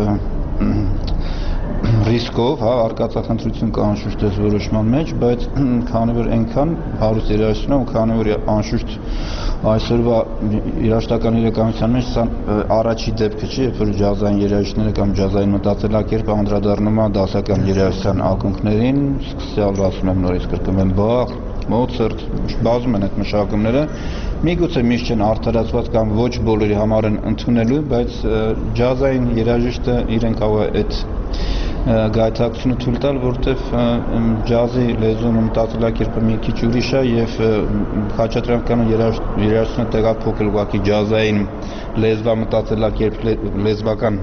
S21: ռիսկով, հա, արկածախնդրություն կա անշուշտ այս որոշման մեջ, բայց քանի որ այնքան հարուստ երաժշտություն է, ու քանի որ անշուշտ այսօրվա երաժշտական իրականության մեջ սա առաջի դեպքը չի, երբ որ ջազային երաժիշտները կամ ջազային մտածելակերպը անդրադառնում է դասական երաժշտության ակունքներին, սկսյալ ասում եմ նորից կրկնել Բախ, Մոցարտ, բազում են այդ մշակումները, միգուցե միշտ չեն արդարացված կամ ոչ բոլորի համար են ընդունելու, բայց ջազային երաժիշտը իրեն կարող է այդ գայթակցությունը թույլ տալ, որտեվ ջազի լեզուն մտածելակերպը մի քիչ ուրիշ է եւ խաչատրյանական երաժշտությունը տեղափոխել ուղղակի ջազային լեզվամտածելակերպ լեզվական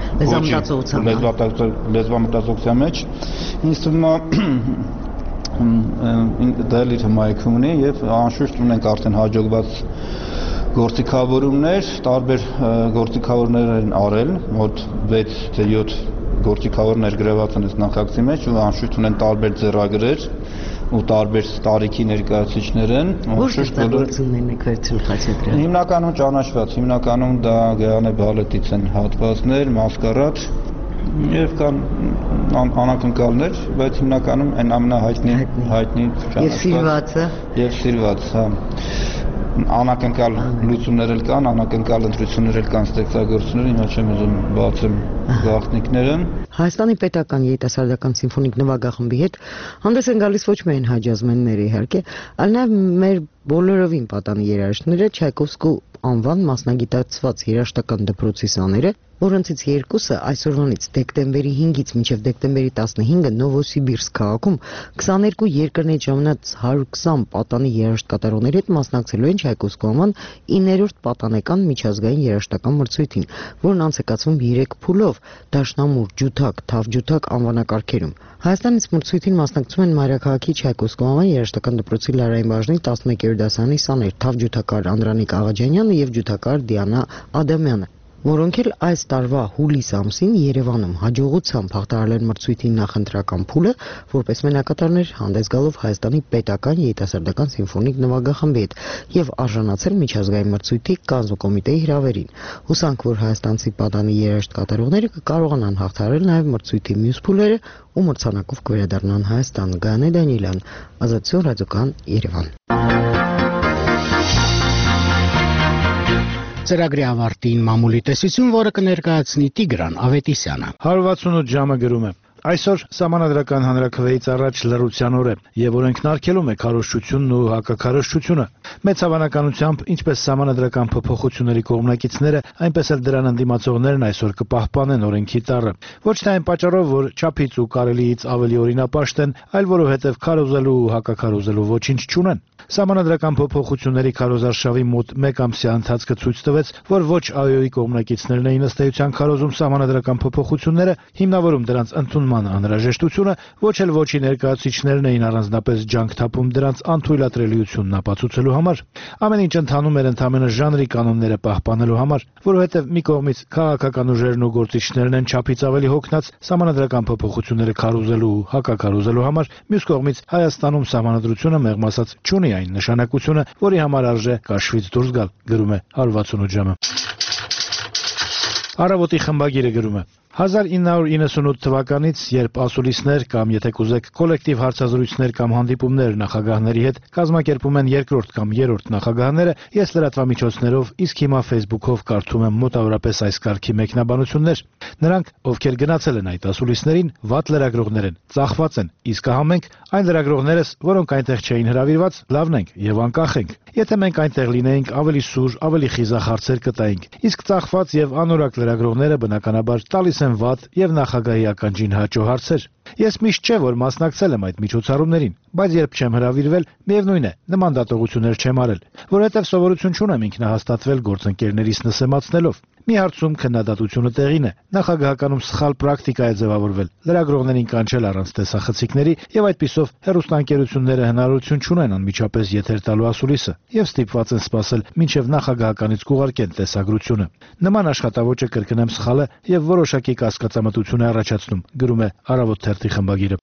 S21: լեզվամտածողության մեջ ինձ թվում է դա իր հմայքը ունի եւ անշուշտ ունենք արդեն հաջողված գործիքավորումներ, տարբեր գործիքավորներ են արել, մոտ 6 թե 7 գործիքավոր ներգրաված են այս նախագծի մեջ ու անշուշտ ունեն տարբեր ձեռագրեր, ու տարբեր տարիքի ներկայացուցիչներ են։
S19: Որ ստեղծագործություններն եք վերցրել Խաչատրյան։
S21: Հիմնականում ճանաչված, հիմնականում դա Գեհանե բալետից են հատվածներ, մասկարադ եւ կան անակնկալներ, բայց հիմնականում այն ամենահայտնի ճանաչված եւ սիրված, հա։ Անակնկալ լուծումներ էլ կան, անակնկալ ընտրություններ էլ կան ստեղծագործություններ, հիմա չեմ ուզում բացեմ գաղտնիքները։
S19: Հայաստանի պետական երիտասարդական սիմֆոնիկ նվագախմբի հետ հանդես են գալիս ոչ միայն հաջազմենները իհարկե, այլ նաև մեր բոլորովին պատանի երաժիշտները Չայկովսկու անվան մասնագիտացված երաժշտական դպրոցի սաները, որոնցից երկուսը այսօրվանից դեկտեմբերի 5-ից մինչև դեկտեմբերի 15-ը Նովոսիբիրսկ քաղաքում 22 երկրներից ժամանած 120 պատանի երաժշտկատարողների հետ մասնակցելու են Չայկովսկու անվան 9-րդ պատանեկան միջազգային երաժշտական մրցույթին, որն անց է կացվում 3 փուլով՝ դաշնամուր, ջութակ, թավջութակ անվանակարգերում։ Հայաստանից մրցույթին մասնակցում են Մայրաքաղաքի Չայկովսկու անվան երաժշտական դպրոցի լարային բաժնի 11-րդ դասարանի սաներ՝ թավջութակար Անդրանիկ Աղաջանյանը եւ ջութակար Դիանա Ադամյանը, որոնք էլ այս տարվա հուլիս ամսին Երևանում հաջողությամբ հաղթահարել են մրցույթի նախընտրական փուլը, որպես մենակատարներ հանդես գալով Հայաստանի պետական երիտասարդական սիմֆոնիկ նվագախմբի հետ եւ արժանացել միջազգային մրցույթի կազմու կոմիտեի հրավերին։ Հուսանք, որ հայաստանցի պատանի երաժշտ կատարողները կկարողանան հաղթահարել նաեւ մրցույթի մյուս փուլերը ու մրցանակով կվերադառնան Հայաստան։ Գայանե Դանիելյան, Ազատություն ռադիոկայան, Երևան։
S1: Ծրագրի ավարտին մամուլի տեսություն, որը կներկայացնի Տիգրան Ավետիսյանը։
S3: 168 ժամը գրում է. Այսօր Սահմանադրական հանրաքվեից առաջ լռության օր է, եւ օրենքն արգելում է քարոզչությունն ու հակաքարոզչությունը։ Մեծ հավանականությամբ, ինչպես Սահմանադրական փոփոխությունների կողմնակիցները, այնպես էլ դրան ընդդիմացողներն այսօր կպահպանեն օրենքի տառը։ Ոչ թե այն պատճառով, որ չափից ու կարելիից ավելի օրինապաշտ են, այլ որովհետեւ քարոզելու ու հակաքարոզելու ոչինչ չունեն։ Սահմանադրական փոփոխությունների քարոզարշավի մոտ 1 ամսյա ընթացքը ցույց տվեց, որ ոչ ԱՅՈ-ի կողմնակիցներն էին ըստ էության քարոզում սահմանադրական փոփոխությունները, հիմնավորում դրանց ընդունման անհրաժեշտությունը, ոչ էլ ոչի ներկայացուցիչներն էին առանձնապես ջանք թափում դրանց անթույլատրելիությունն ապացուցելու համար։ Ամեն ինչ ընթանում էր ընդամենը ժանրի կանոնները պահպանելու համար, որովհետև մի կողմից քաղաքական ուժերն ու գործիչներն են չափից ավելի հոգնած սահմանադրական փոփոխությունները քարոզելու ու հակաքարոզելու համար, մյուս կողմից Հայաստանում սահմանադրությունը մեղմ ասած չունի այն նշանակությունը, որի համար արժե կաշվից դուրս գալ, գրում է 168 ժամը։ Առավոտի խմբագիրը գրում է. 1998 թվականից, երբ ասուլիսներ կամ, եթե կուզեք, կոլեկտիվ հարցազրույցներ կամ հանդիպումներ նախագահների հետ կազմակերպում են երկրորդ կամ երրորդ նախագահները, ես լրատվամիջոցներով, իսկ հիմա Facebook-ով կարդում եմ մոտավորապես այս կարգի մեկնաբանություններ։ Նրանք, ովքեր գնացել են այդ ասուլիսներին, վատ լրագրողներ են, ծախված են, իսկ ահա մենք, այն լրագրողներս, որոնք այնտեղ չէին հրավիրված, լավն ենք եւ անկախ ենք։ Եթե մենք այնտեղ լինեինք, ավելի սուր, ավելի խիզախ հարցեր կտայինք, իսկ ծախված եւ անորակ լրագրողները բնականաբար տալիս են վատ եւ նախագահի ականջին հաճո հարցեր։ Ես միշտ չէ որ մասնակցել եմ այդ միջոցառումներին, բայց երբ չեմ հրավիրվել, միևնույն է, նման դատողություններ չեմ արել, որովհետև սովորություն չունեմ ինքնահաստատվել գործընկերներիս նսեմացնելով։ Մի հարցում քննադատությունը տեղին է։ Նախագահականում սխալ պրակտիկա է ձևավորվել։ Լրագրողներին կանչել առանց տեսախցիկների եւ այդպիսով հեռուստաընկերությունները հնարավորություն չունեն անմիջապես եթեր տալու ասուլիսը եւ ստիպված են սպասել մինչեւ նախագահականից կուղարկեն տեսագրությունը։ Նման աշխատավոճը կրկնեմ սխալ է եւ որոշակի կասկածամտություն է առաջացնում, գրում է Առավոտ թերթի խմբագիրը։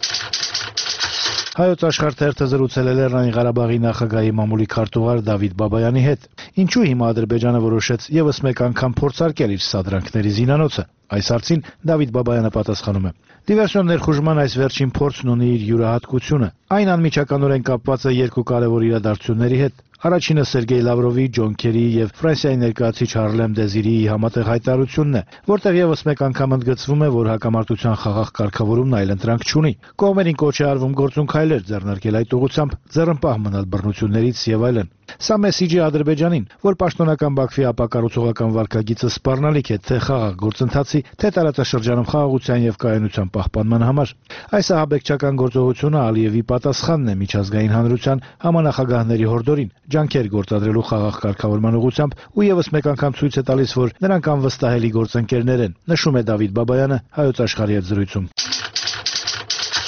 S3: Հայոց աշխարհ թերթը զրուցել է Լեռնային Ղարաբաղի նախագահի մամուլի քարտուղար Դավիթ Բաբայանի հետ։ Ինչու հիմա Ադրբեջանը որոշեց եւս մեկ անգամ փորձարկել իր սադրանքների զինանոցը։ Այս հարցին Դավիթ Բաբայանը պատասխանում է. Դիվերսիոն ներխուժման այս վերջին փորձն ունի իր յուրահատկությունը։ Այն անմիջականորեն կապված է երկու կարևոր իրադարձությունների հետ։ Առաջինը Սերգեյ Լավրովի, Ջոն Քերիի եւ Ֆրանսիայի ներկայացուցիչ Հարլեմ Դեզիրիի համատեղ հայտարարությունն է, որտեղ եւս մեկ անգամ ընդգծվում է, որ հակամարտության խաղաղ կարգավորումն այլընտրանք չունի։ Կողմերին կոչ է արվում գործուն քայլեր ձեռնարկել այդ ուղղությամբ, ձեռնպահ մնալ բռնություններից եւ այլն։ Սա մեսիջի Ադրբեջանին, որ պաշտոնական Բաքվի ապակառուցողական վարկագիծը սպառնալիք է թե խաղաղ գործընթացի, թե տարածաշրջանում խաղաղության եւ կայունության պահպանման համար։ Այս ահաբեկչական գործողությունը Ալիևի պատասխանն է միջազգային հանրության համանախագահների հորդորին, ջանքեր գործադրելու խաղաղ կարգավորման ուղղությամբ ու եւս մեկ անգամ ցույց է տալիս, որ նրանք անվստահելի գործընկերներ են, նշում է Դավիթ Բաբայանը Հայոց աշխարհի հետ զրույցում։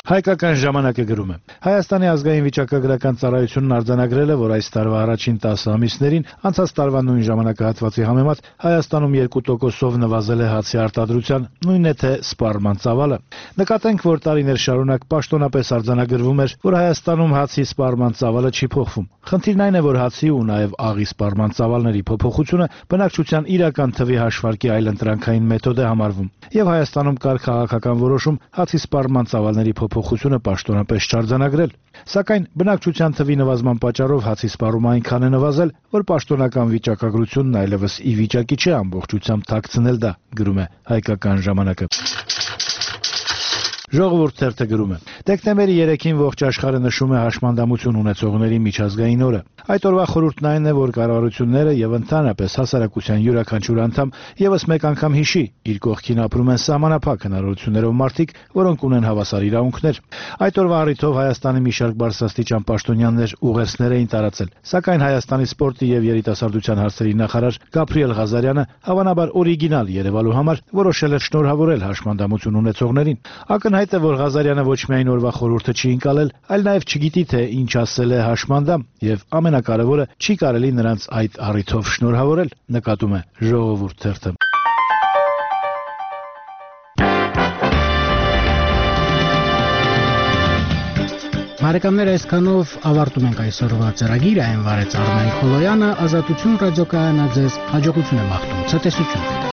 S3: Հայկական ժամանակը գրում է. Հայաստանի ազգային վիճակագրական ծառայությունն արձանագրել է, որ այս տարվա առաջին 10 ամիսներին անցած տարվա նույն ժամանակահատվածի համեմատ Հայաստանում 2%-ով նվազել է հացի արտադրության, նույնն է թե սպառման ծավալը։ Նկատենք, որ տարիներ շարունակ պաշտոնապես արձանագրվում էր, որ Հայաստանում հացի սպառման ծավալը չի փոխվում։ Խնդիրն այն է, որ հացի ու նաև աղի սպառման ծավալների փոփոխությունը բնակչության իրական թվի հաշվարկի այլընտրանքային մեթոդ է համարվում։ Եվ Հայաստանում կար քաղաքական որոշում հացի սպառման ծավալների փոփոխությունը պաշտոնապես չարձանագրել։ Սակայն բնակչության թվի նվազման պատճառով հացի սպառումը այնքան է նվազել, որ պաշտոնական վիճակագրությունն այլևս ի վիճակի չէ ամբողջությամբ թաքցնել դա, գրում է Հայկական ժամանակը։ Ժողովուրդ թերթը գրում է. Դեկտեմբերի 3-ին ողջ աշխարհը նշում է հաշմանդամություն ունեցողների միջազգային օրը։ Այդ օրվա խորհուրդն այն է, որ կառավարությունները եւ ընդհանրապես հասարակության յուրաքանչյուր անդամ եւս մեկ անգամ հիշի, իր կողքին ապրում են սահմանափակ հնարավորություններով մարդիկ, որոնք ունեն հավասար իրավունքներ։ Այդ օրվա առիթով Հայաստանի մի շարք բարձրաստիճան պաշտոնյաներ ուղերձներ էին տարածել, սակայն Հայաստանի սպորտի եւ երիտասարդության հարցերի նախարար Գաբրիել Ղազարյանը հավանաբար օրիգինալ երևալու համար որոշել էր շնորհավորել հաշմանդամություն ունեցողներին։ Ակնհայտ է, որ Ղազարյանը ոչ միայն օրվա խորհուրդը չի ընկալել, այլ նաև չգիտի, թե ինչ ասել է հաշմանդամ, եւ ամենակարևորը չի կարելի նրանց այդ առիթով շնորհավորել, նկատում է Ժողովուրդ թերթը։
S1: Բարեկամներ, այսքանով ավարտում ենք այսօրվա ծրագիրը, այն վարեց Արմեն Խոլոյանը, Ազատություն ռադիոկայանը ձեզ հաջողություն է մաղթում, ցտեսություն։